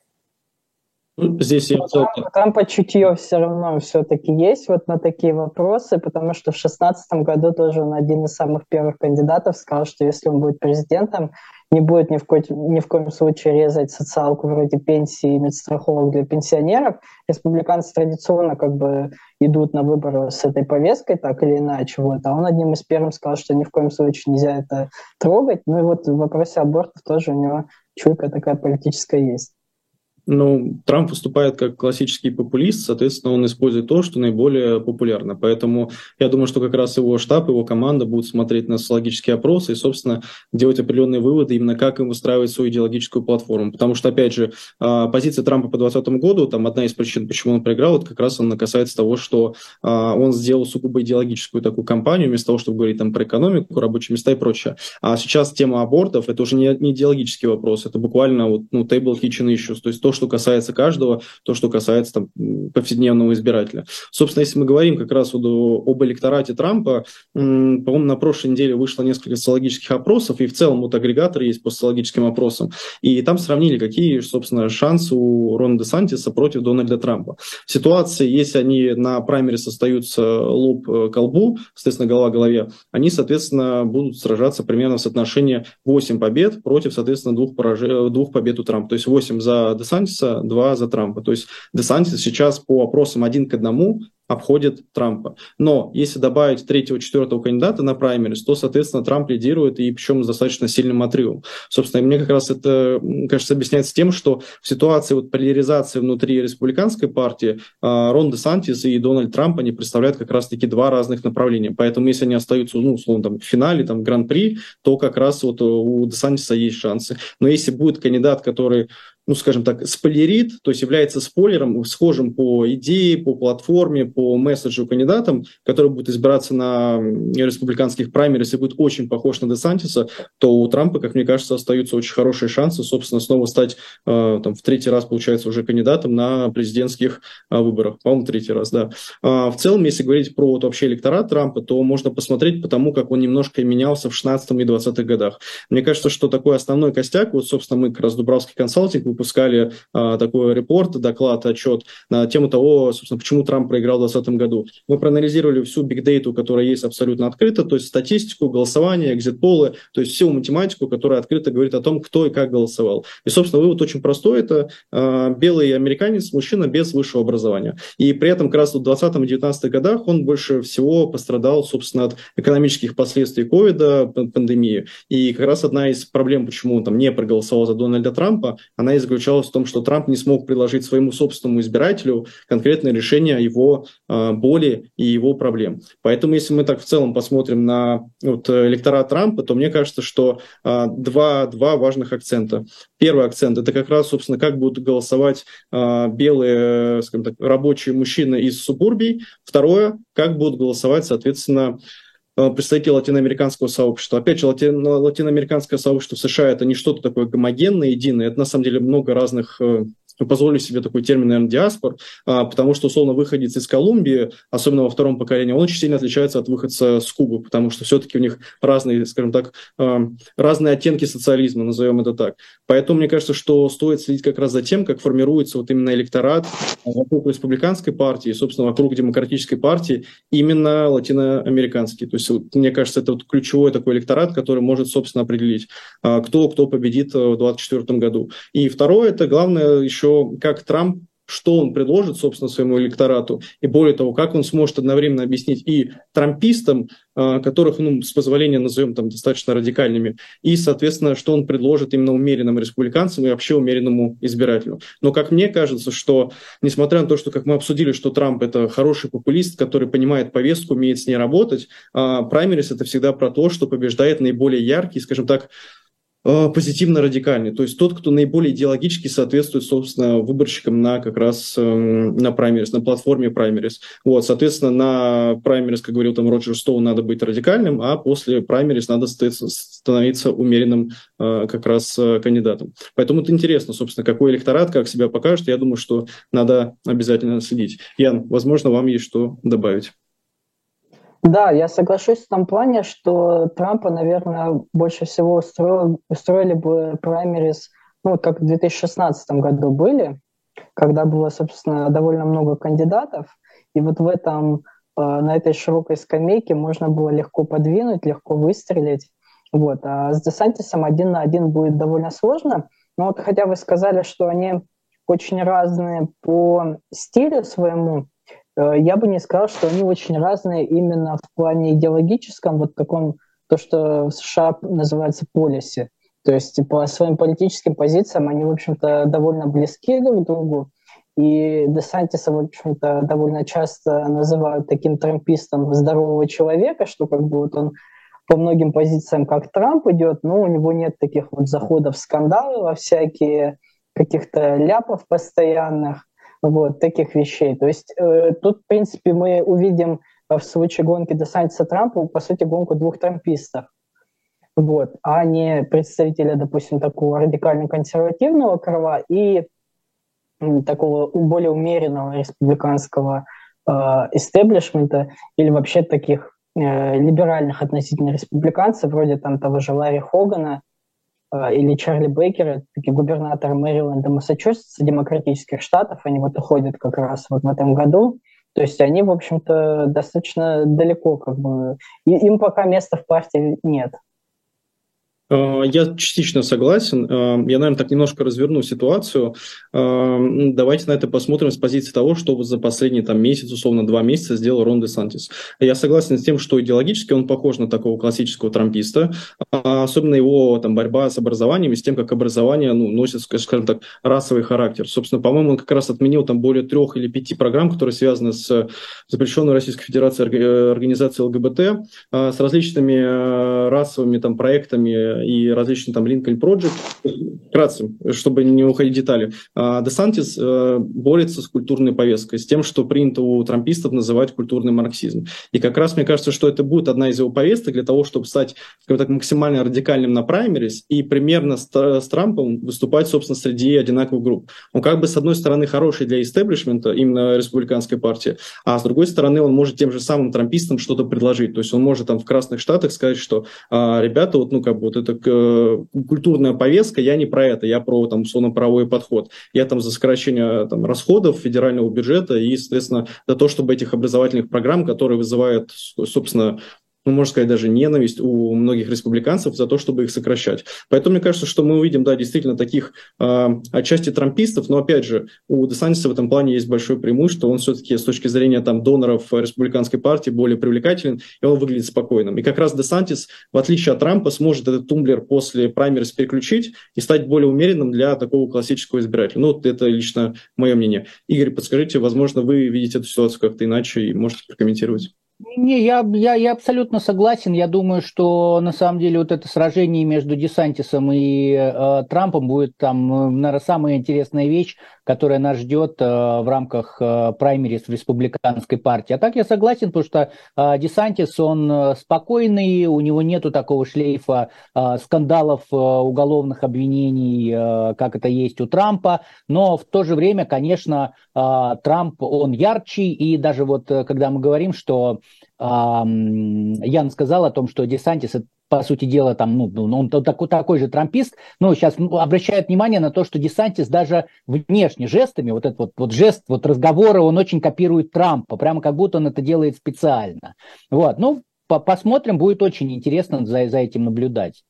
Здесь я... Трамп, Трампа чутье все равно все-таки есть вот на такие вопросы, потому что в шестнадцатом году тоже он один из самых первых кандидатов сказал, что если он будет президентом, не будет ни в, ко- ни в коем случае резать социалку вроде пенсии и медстраховок для пенсионеров. Республиканцы традиционно как бы идут на выборы с этой повесткой, так или иначе. Вот. А он одним из первых сказал, что ни в коем случае нельзя это трогать. Ну и вот в вопросе абортов тоже у него чуйка такая политическая есть. Ну, Трамп выступает как классический популист, соответственно, он использует то, что наиболее популярно. Поэтому я думаю, что как раз его штаб, его команда будут смотреть на социологические опросы и, собственно, делать определенные выводы, именно как им выстраивать свою идеологическую платформу. Потому что, опять же, позиция Трампа по двадцатому году, там одна из причин, почему он проиграл, это как раз она касается того, что он сделал сугубо идеологическую такую кампанию, вместо того, чтобы говорить там про экономику, рабочие места и прочее. А сейчас тема абортов, это уже не, не идеологический вопрос, это буквально вот, ну, table kitchen issues, то есть то, что касается каждого, то, что касается там, повседневного избирателя. Собственно, если мы говорим как раз вот об электорате Трампа, по-моему, на прошлой неделе вышло несколько социологических опросов, и в целом вот агрегаторы есть по социологическим опросам, и там сравнили, какие, собственно, шансы у Рона Де-Сантиса против Дональда Трампа. В ситуации, если они на праймерис остаются лоб к лбу, соответственно, голова к голове, они, соответственно, будут сражаться примерно в соотношении восемь побед против, соответственно, двух, пораж... двух побед у Трампа. То есть восемь за Де-Сантиса, два за Трампа. То есть Де-Сантис сейчас по опросам один к одному обходит Трампа. Но если добавить третьего, четвертого кандидата на праймерис, то, соответственно, Трамп лидирует, и причем с достаточно сильным отрывом. Собственно, мне как раз это, кажется, объясняется тем, что в ситуации вот поляризации внутри республиканской партии Рон Де-Сантис и Дональд Трамп, они представляют как раз-таки два разных направления. Поэтому если они остаются, ну, условно, там, в финале, там, гран-при, то как раз вот у Де-Сантиса есть шансы. Но если будет кандидат, который, ну, скажем так, спойлерит, то есть является спойлером, схожим по идее, по платформе, по месседжу кандидатам, который будет избираться на республиканских праймерис и будет очень похож на Де-Сантиса, то у Трампа, как мне кажется, остаются очень хорошие шансы, собственно, снова стать э, там, в третий раз, получается, уже кандидатом на президентских э, выборах. По-моему, третий раз, да. А в целом, если говорить про вот, вообще электорат Трампа, то можно посмотреть по тому, как он немножко менялся в шестнадцатом и двадцатых годах. Мне кажется, что такой основной костяк, вот, собственно, мы как раз Дубравский консалтинг выпускали а, такой репорт, доклад, отчет на тему того, собственно, почему Трамп проиграл в двадцатом году. Мы проанализировали всю бигдейту, которая есть абсолютно открыто, то есть статистику, голосование, экзит-полы, то есть всю математику, которая открыто говорит о том, кто и как голосовал. И, собственно, вывод очень простой. Это а, белый американец, мужчина без высшего образования. И при этом как раз в двадцатом и девятнадцатых годах он больше всего пострадал, собственно, от экономических последствий ковида, пандемии. И как раз одна из проблем, почему он там не проголосовал за Дональда Трампа, она и заключалась в том, что Трамп не смог предложить своему собственному избирателю конкретное решение его э, боли и его проблем. Поэтому, если мы так в целом посмотрим на вот, электорат Трампа, то мне кажется, что э, два, два важных акцента. Первый акцент – это как раз, собственно, как будут голосовать э, белые, скажем так, рабочие мужчины из субурбий. Второе – как будут голосовать, соответственно, представители латиноамериканского сообщества. Опять же, лати, латиноамериканское сообщество в США – это не что-то такое гомогенное, единое. Это, на самом деле, много разных... позволю себе такой термин, наверное, диаспор, потому что, условно, выходец из Колумбии, особенно во втором поколении, он очень сильно отличается от выходца с Кубы, потому что все-таки у них разные, скажем так, разные оттенки социализма, назовем это так. Поэтому мне кажется, что стоит следить как раз за тем, как формируется вот именно электорат вокруг республиканской партии, собственно, вокруг демократической партии, именно латиноамериканский. То есть, мне кажется, это вот ключевой такой электорат, который может, собственно, определить, кто, кто победит в двадцать четвёртом году. И второе, это главное еще как Трамп, что он предложит, собственно, своему электорату, и более того, как он сможет одновременно объяснить и трампистам, которых, ну, с позволения назовем там достаточно радикальными, и, соответственно, что он предложит именно умеренным республиканцам и вообще умеренному избирателю. Но, как мне кажется, что, несмотря на то, что, как мы обсудили, что Трамп – это хороший популист, который понимает повестку, умеет с ней работать, праймерис – это всегда про то, что побеждает наиболее яркий, скажем так, позитивно-радикальный, то есть тот, кто наиболее идеологически соответствует, собственно, выборщикам на как раз э, на праймерис, на платформе праймерис. Вот, соответственно, на праймерис, как говорил там Роджер Стоун, надо быть радикальным, а после праймерис надо становиться умеренным э, как раз э, кандидатом. Поэтому это интересно, собственно, какой электорат, как себя покажет. Я думаю, что надо обязательно следить. Ян, возможно, вам есть что добавить. Да, я соглашусь в том плане, что Трампа, наверное, больше всего устроил, устроили бы праймерис, ну, вот как в две тысячи шестнадцатом году были, когда было, собственно, довольно много кандидатов, и вот в этом, на этой широкой скамейке можно было легко подвинуть, легко выстрелить. Вот. А с Десантисом один на один будет довольно сложно. Но вот хотя вы сказали, что они очень разные по стилю своему, я бы не сказал, что они очень разные именно в плане идеологическом, вот таком, то, что в США называется policy. То есть по своим политическим позициям они, в общем-то, довольно близки друг к другу. И Десантиса, в общем-то, довольно часто называют таким трампистом здорового человека, что как бы вот он по многим позициям как Трамп идет, но у него нет таких вот заходов в скандалы во всякие, каких-то ляпов постоянных, вот, таких вещей. То есть э, тут, в принципе, мы увидим в случае гонки Десантиса-Трампа, по сути, гонку двух трампистов, вот, а не представителя, допустим, такого радикально-консервативного крыла и м, такого более умеренного республиканского э, истеблишмента или вообще таких э, либеральных относительно республиканцев, вроде там того же Ларри Хогана, или Чарли Бейкера, такие губернаторы Мэриленда, Массачусетса, демократических штатов, они вот уходят как раз вот в этом году. То есть они, в общем-то, достаточно далеко, как бы, и им пока места в партии нет. Я частично согласен. Я, наверное, так немножко разверну ситуацию. Давайте на это посмотрим с позиции того, что за последний там, месяц, условно, два месяца сделал Рон Десантис. Я согласен с тем, что идеологически он похож на такого классического трамписта, особенно его там, борьба с образованием и с тем, как образование ну, носит, скажем так, расовый характер. Собственно, по-моему, он как раз отменил там более трех или пяти программ, которые связаны с запрещенной Российской Федерацией организацией ЛГБТ, с различными расовыми там, проектами и различные там Lincoln Project. Вкратце, чтобы не уходить в детали. Десантис борется с культурной повесткой, с тем, что принято у трампистов называть культурный марксизм. И как раз мне кажется, что это будет одна из его повесток для того, чтобы стать, скажем так, максимально радикальным на праймерис и примерно с, с Трампом выступать, собственно, среди одинаковых групп. Он как бы, с одной стороны, хороший для истеблишмента, именно республиканской партии, а с другой стороны, он может тем же самым трампистам что-то предложить. То есть он может там в Красных Штатах сказать, что ребята, вот, ну, как бы вот это культурная повестка, я не про это, я про там условно-правовой подход. Я там за сокращение там, расходов федерального бюджета и, соответственно, за то, чтобы этих образовательных программ, которые вызывают, собственно, ну, можно сказать, даже ненависть у многих республиканцев за то, чтобы их сокращать. Поэтому мне кажется, что мы увидим, да, действительно таких э, отчасти трампистов, но, опять же, у Десантиса в этом плане есть большое преимущество, он все-таки с точки зрения там, доноров республиканской партии более привлекателен, и он выглядит спокойным. И как раз Десантис, в отличие от Трампа, сможет этот тумблер после праймерис переключить и стать более умеренным для такого классического избирателя. Ну, вот это лично мое мнение. Игорь, подскажите, возможно, вы видите эту ситуацию как-то иначе и можете прокомментировать. Не, я, я, я абсолютно согласен. Я думаю, что на самом деле вот это сражение между Десантисом и э, Трампом будет там, наверное, самая интересная вещь, которая нас ждет э, в рамках э, праймерис в республиканской партии. А так я согласен, потому что э, Десантис, он спокойный, у него нету такого шлейфа э, скандалов, э, уголовных обвинений, э, как это есть у Трампа, но в то же время, конечно, э, Трамп, он ярче, и даже вот э, когда мы говорим, что Ян сказал о том, что Десантис, по сути дела, там, ну, он такой, такой же трампист, но сейчас обращает внимание на то, что Десантис даже внешне жестами, вот этот вот, вот жест вот разговора, он очень копирует Трампа, прямо как будто он это делает специально. Вот, ну, по- посмотрим, будет очень интересно за, за этим наблюдать.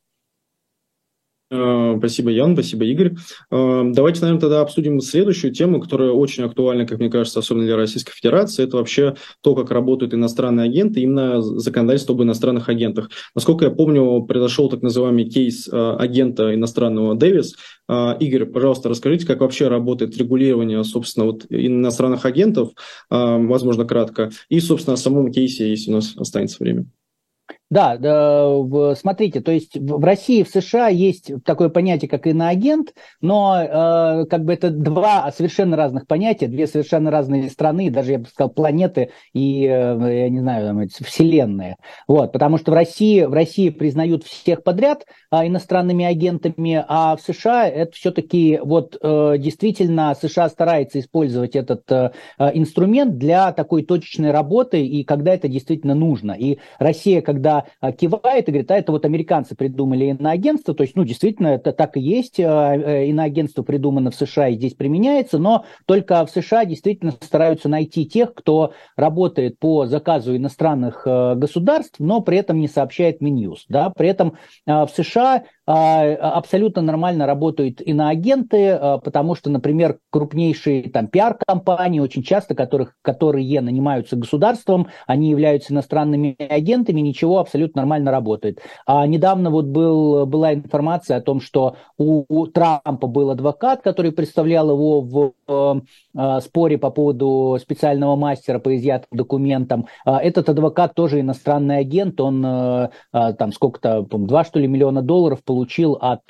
Спасибо, Ян, спасибо, Игорь. Давайте, наверное, тогда обсудим следующую тему, которая очень актуальна, как мне кажется, особенно для Российской Федерации. Это вообще то, как работают иностранные агенты, именно законодательство об иностранных агентах. Насколько я помню, произошел так называемый кейс агента иностранного Дэвис. Игорь, пожалуйста, расскажите, как вообще работает регулирование, собственно, вот иностранных агентов, возможно, кратко, и, собственно, о самом кейсе, если у нас останется время. Да, да, смотрите, то есть в России, в США есть такое понятие, как иноагент, но э, как бы это два совершенно разных понятия, две совершенно разные страны, даже, я бы сказал, планеты и, э, я не знаю, там, вселенные. Вот, потому что в России, в России признают всех подряд э, иностранными агентами, а в США это все-таки вот э, действительно США старается использовать этот э, инструмент для такой точечной работы и когда это действительно нужно. И Россия, когда тогда кивает и говорит, а это вот американцы придумали иноагентство, то есть, ну, действительно, это так и есть, иноагентство придумано в США и здесь применяется, но только в США действительно стараются найти тех, кто работает по заказу иностранных государств, но при этом не сообщает Минюст, да, при этом в США абсолютно нормально работают иноагенты, потому что, например, крупнейшие там пиар-компании, очень часто, которых, которые нанимаются государством, они являются иностранными агентами, ничего, абсолютно нормально работает. А недавно вот был, была информация о том, что у, у Трампа был адвокат, который представлял его в э, э, споре по поводу специального мастера по изъятым документам. Этот адвокат тоже иностранный агент, он э, э, там сколько-то, два что ли миллиона долларов получил получил от,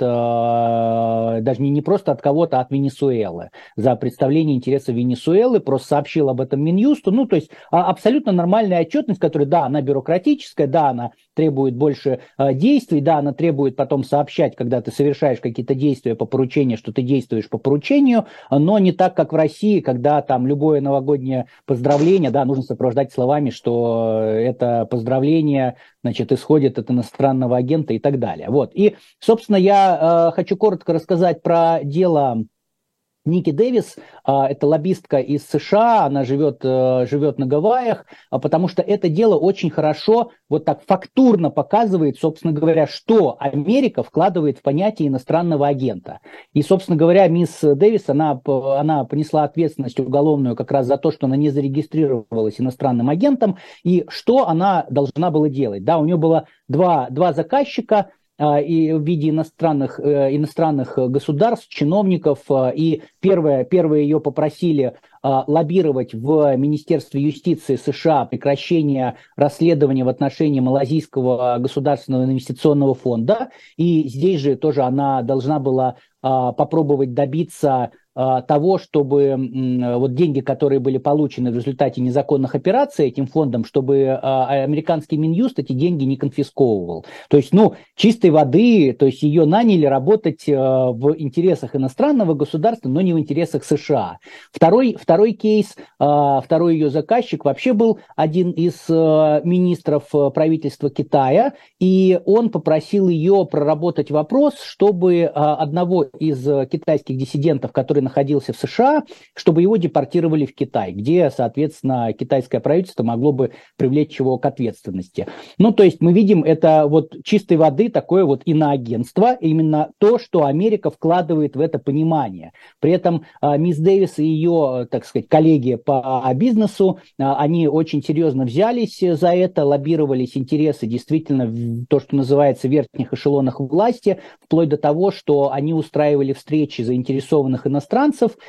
э, даже не, не просто от кого-то, а от Венесуэлы за представление интересов Венесуэлы, просто сообщил об этом Минюсту. Ну, то есть а, абсолютно нормальная отчетность, которая, да, она бюрократическая, да, она требует больше э, действий, да, она требует потом сообщать, когда ты совершаешь какие-то действия по поручению, что ты действуешь по поручению, но не так, как в России, когда там любое новогоднее поздравление, да, нужно сопровождать словами, что это поздравление, значит, исходит от иностранного агента и так далее. Вот. И, собственно, я э, хочу коротко рассказать про дело Ники Дэвис, это лоббистка из США, она живет, живет на Гавайях, потому что это дело очень хорошо, вот так фактурно показывает, собственно говоря, что Америка вкладывает в понятие иностранного агента. И, собственно говоря, мисс Дэвис, она, она понесла ответственность уголовную как раз за то, что она не зарегистрировалась иностранным агентом, и что она должна была делать. Да, у нее было два, два заказчика, и в виде иностранных, иностранных государств, чиновников. И первое, первое ее попросили лоббировать в Министерстве юстиции США прекращение расследования в отношении Малайзийского государственного инвестиционного фонда. И здесь же тоже она должна была попробовать добиться того, чтобы вот деньги, которые были получены в результате незаконных операций этим фондом, чтобы американский Минюст эти деньги не конфисковывал. То есть, ну, чистой воды, то есть ее наняли работать в интересах иностранного государства, но не в интересах США. Второй, второй кейс, второй ее заказчик вообще был один из министров правительства Китая, и он попросил ее проработать вопрос, чтобы одного из китайских диссидентов, который находился в США, чтобы его депортировали в Китай, где, соответственно, китайское правительство могло бы привлечь его к ответственности. Ну, то есть мы видим, это вот чистой воды такое вот иноагентство, именно то, что Америка вкладывает в это понимание. При этом мисс Дэвис и ее, так сказать, коллеги по бизнесу, они очень серьезно взялись за это, лоббировались интересы действительно то, что называется в верхних эшелонах власти, вплоть до того, что они устраивали встречи заинтересованных иностранцев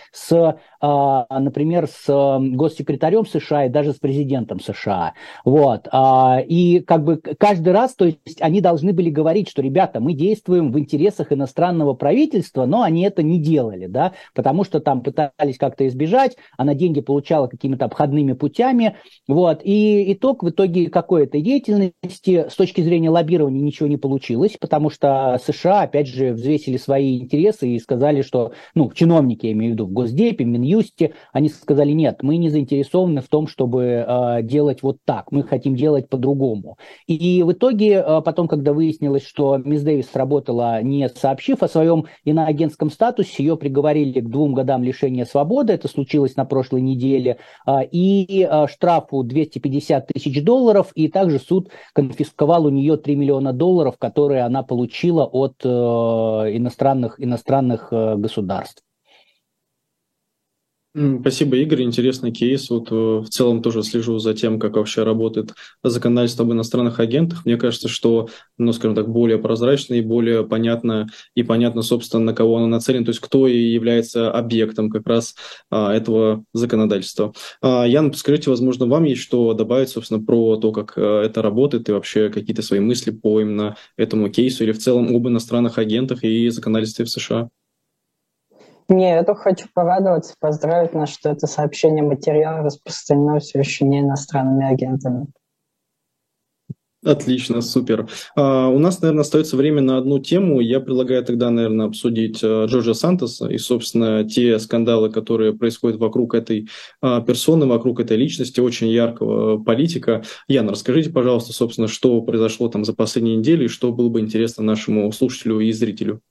с, например, с госсекретарем США и даже с президентом США. Вот. И как бы каждый раз, то есть они должны были говорить, что, ребята, мы действуем в интересах иностранного правительства, но они это не делали, да, потому что там пытались как-то избежать, она деньги получала какими-то обходными путями. Вот. И итог в итоге какой этой деятельности с точки зрения лоббирования ничего не получилось, потому что США, опять же, взвесили свои интересы и сказали, что, ну, чиновники, я имею в виду, в Госдепе, Минюсте, они сказали, нет, мы не заинтересованы в том, чтобы э, делать вот так, мы хотим делать по-другому. И в итоге, э, потом, когда выяснилось, что мисс Дэвис работала, не сообщив о своем иноагентском статусе, ее приговорили к двум годам лишения свободы, это случилось на прошлой неделе, э, и э, штрафу двести пятьдесят тысяч долларов, и также суд конфисковал у нее три миллиона долларов, которые она получила от э, иностранных, иностранных э, государств. Спасибо, Игорь. Интересный кейс. Вот в целом тоже слежу за тем, как вообще работает законодательство об иностранных агентах. Мне кажется, что, ну, скажем так, более прозрачно и более понятно, и понятно, собственно, на кого оно нацелено, то есть кто и является объектом как раз а, этого законодательства. А, Ян, скажите, возможно, вам есть что добавить, собственно, про то, как а, это работает, и вообще какие-то свои мысли по именно этому кейсу или в целом об иностранных агентах и законодательстве в США? Не, я только хочу порадоваться, поздравить нас, что это сообщение материала распространено все еще не иностранными агентами. Отлично, супер. А, у нас, наверное, остается время на одну тему. Я предлагаю тогда, наверное, обсудить а, Джорджа Сантоса и, собственно, те скандалы, которые происходят вокруг этой а, персоны, вокруг этой личности, очень яркого политика. Яна, расскажите, пожалуйста, собственно, что произошло там за последние недели и что было бы интересно нашему слушателю и зрителю.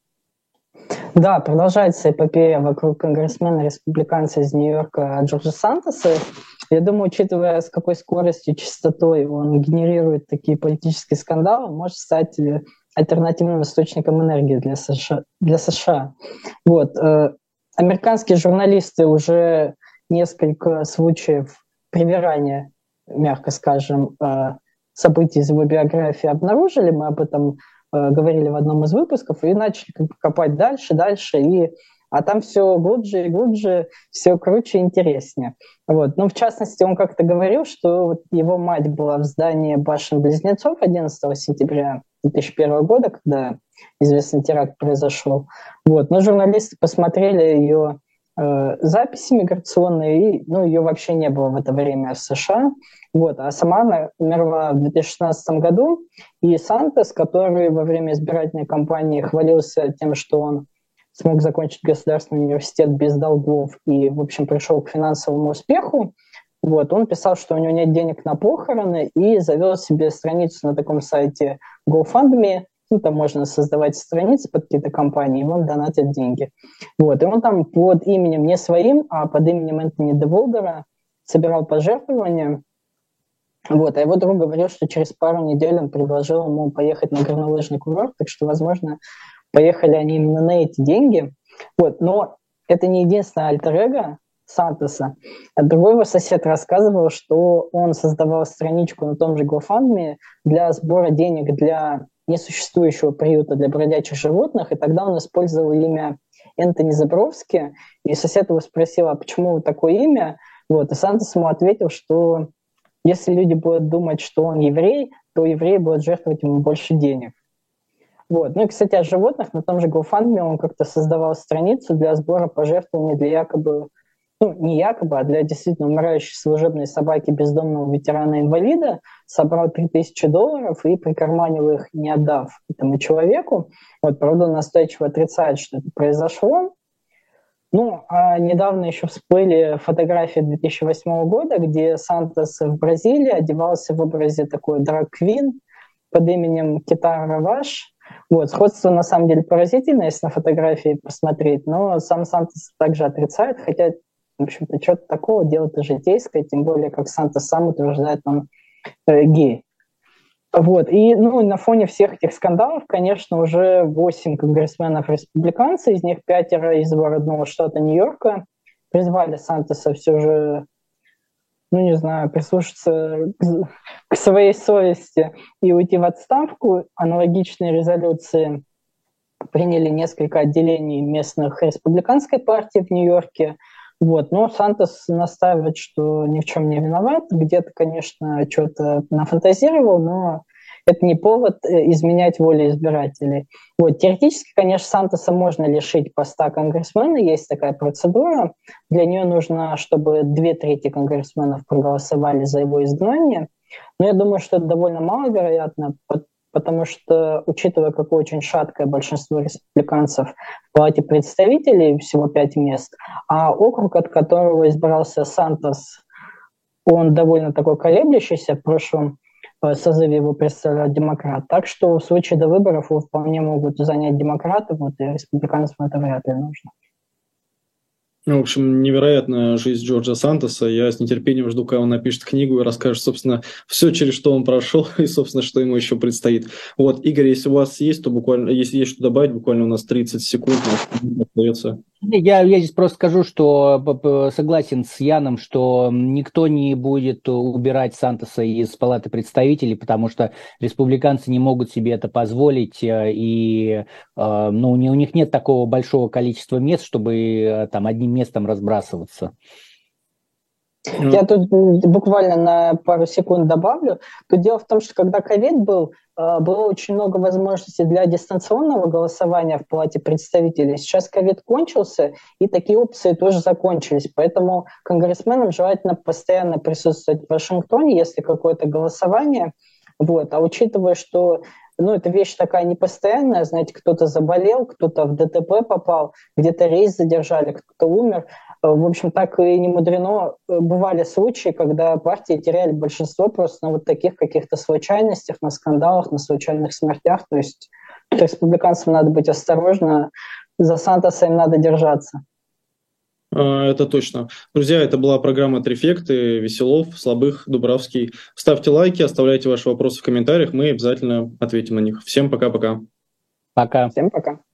Да, продолжается эпопея вокруг конгрессмена-республиканца из Нью-Йорка Джорджа Сантоса. Я думаю, учитывая, с какой скоростью, частотой он генерирует такие политические скандалы, может стать альтернативным источником энергии для США. Для США. Вот. Американские журналисты уже несколько случаев привирания, мягко скажем, событий из его биографии обнаружили. Мы об этом говорили в одном из выпусков, и начали копать дальше, дальше, и, а там все глубже и глубже, все круче и интереснее. Вот. Ну, в частности, он как-то говорил, что вот его мать была в здании башен-близнецов одиннадцатого сентября две тысячи первого года, когда известный теракт произошел. Вот. Но журналисты посмотрели ее э, записи миграционные, и ну, ее вообще не было в это время в США. Вот. А сама она умерла в две тысячи шестнадцатом году, и Сантос, который во время избирательной кампании хвалился тем, что он смог закончить государственный университет без долгов и, в общем, пришел к финансовому успеху, вот, он писал, что у него нет денег на похороны, и завел себе страницу на таком сайте GoFundMe. Ну, там можно создавать страницы под какие-то компании, и он донатит деньги. Вот, и он там под именем не своим, а под именем Энтони Деволдера собирал пожертвования. Вот, а его друг говорил, что через пару недель он предложил ему поехать на горнолыжный курорт, так что, возможно, поехали они именно на эти деньги. Вот, но это не единственное альтер-эго Сантоса. А другой его сосед рассказывал, что он создавал страничку на том же GoFundMe для сбора денег для несуществующего приюта для бродячих животных, и тогда он использовал имя Энтони Забровски, и сосед его спросил, а почему такое имя? Вот, и Сантос ему ответил, что если люди будут думать, что он еврей, то евреи будут жертвовать ему больше денег. Вот. Ну и, кстати, о животных. На том же GoFundMe он как-то создавал страницу для сбора пожертвований для якобы, ну не якобы, а для действительно умирающей служебной собаки бездомного ветерана-инвалида. Собрал три тысячи долларов и прикарманил их, не отдав этому человеку. Вот, правда, он настойчиво отрицает, что это произошло. Ну, а недавно еще всплыли фотографии две тысячи восьмого года, где Сантос в Бразилии одевался в образе такой драг-квин под именем Китара Раваш. Вот, сходство на самом деле поразительное, если на фотографии посмотреть, но сам Сантос также отрицает, хотя, в общем-то, что-то такого, дело-то житейское, тем более, как Сантос сам утверждает, он э, гей. Вот. И ну, на фоне всех этих скандалов, конечно, уже восемь конгрессменов-республиканцев, из них пятеро из его родного штата Нью-Йорка, призвали Сантоса все же, ну не знаю, прислушаться к, к своей совести и уйти в отставку. Аналогичные резолюции приняли несколько отделений местных республиканской партии в Нью-Йорке. Вот. Но Сантос настаивает, что ни в чем не виноват. Где-то, конечно, что-то нафантазировал, но это не повод изменять волю избирателей. Вот. Теоретически, конечно, Сантоса можно лишить поста конгрессмена, есть такая процедура. Для нее нужно, чтобы две трети конгрессменов проголосовали за его изгнание. Но я думаю, что это довольно маловероятно, потому что, учитывая, какое очень шаткое большинство республиканцев в Палате представителей, всего пять мест, а округ, от которого избрался Сантос, он довольно такой колеблющийся, в прошлом созыве его представлял демократ. Так что в случае до выборов его вполне могут занять демократы, вот, и республиканцам это вряд ли нужно. В общем, невероятная жизнь Джорджа Сантоса. Я с нетерпением жду, когда он напишет книгу и расскажет, собственно, все, через что он прошел, и, собственно, что ему еще предстоит. Вот, Игорь, если у вас есть, то буквально, если есть что добавить, буквально у нас тридцать секунд остается. Я, я здесь просто скажу, что согласен с Яном, что никто не будет убирать Сантоса из Палаты представителей, потому что республиканцы не могут себе это позволить, и ну, у них нет такого большого количества мест, чтобы там одним местом разбрасываться. Я тут буквально на пару секунд добавлю. Тут дело в том, что когда ковид был, было очень много возможностей для дистанционного голосования в Палате представителей. Сейчас ковид кончился, и такие опции тоже закончились. Поэтому конгрессменам желательно постоянно присутствовать в Вашингтоне, если какое-то голосование. Вот. А учитывая, что ну, эта вещь такая непостоянная, знаете, кто-то заболел, кто-то в ДТП попал, где-то рейс задержали, кто-то умер. В общем, так и не мудрено. Бывали случаи, когда партии теряли большинство просто на вот таких каких-то случайностях, на скандалах, на случайных смертях. То есть республиканцам надо быть осторожны, за Сантоса им надо держаться. Это точно. Друзья, это была программа «Трефекты», Веселов, Слабых, Дубравский. Ставьте лайки, оставляйте ваши вопросы в комментариях, мы обязательно ответим на них. Всем пока-пока. Пока. Всем пока.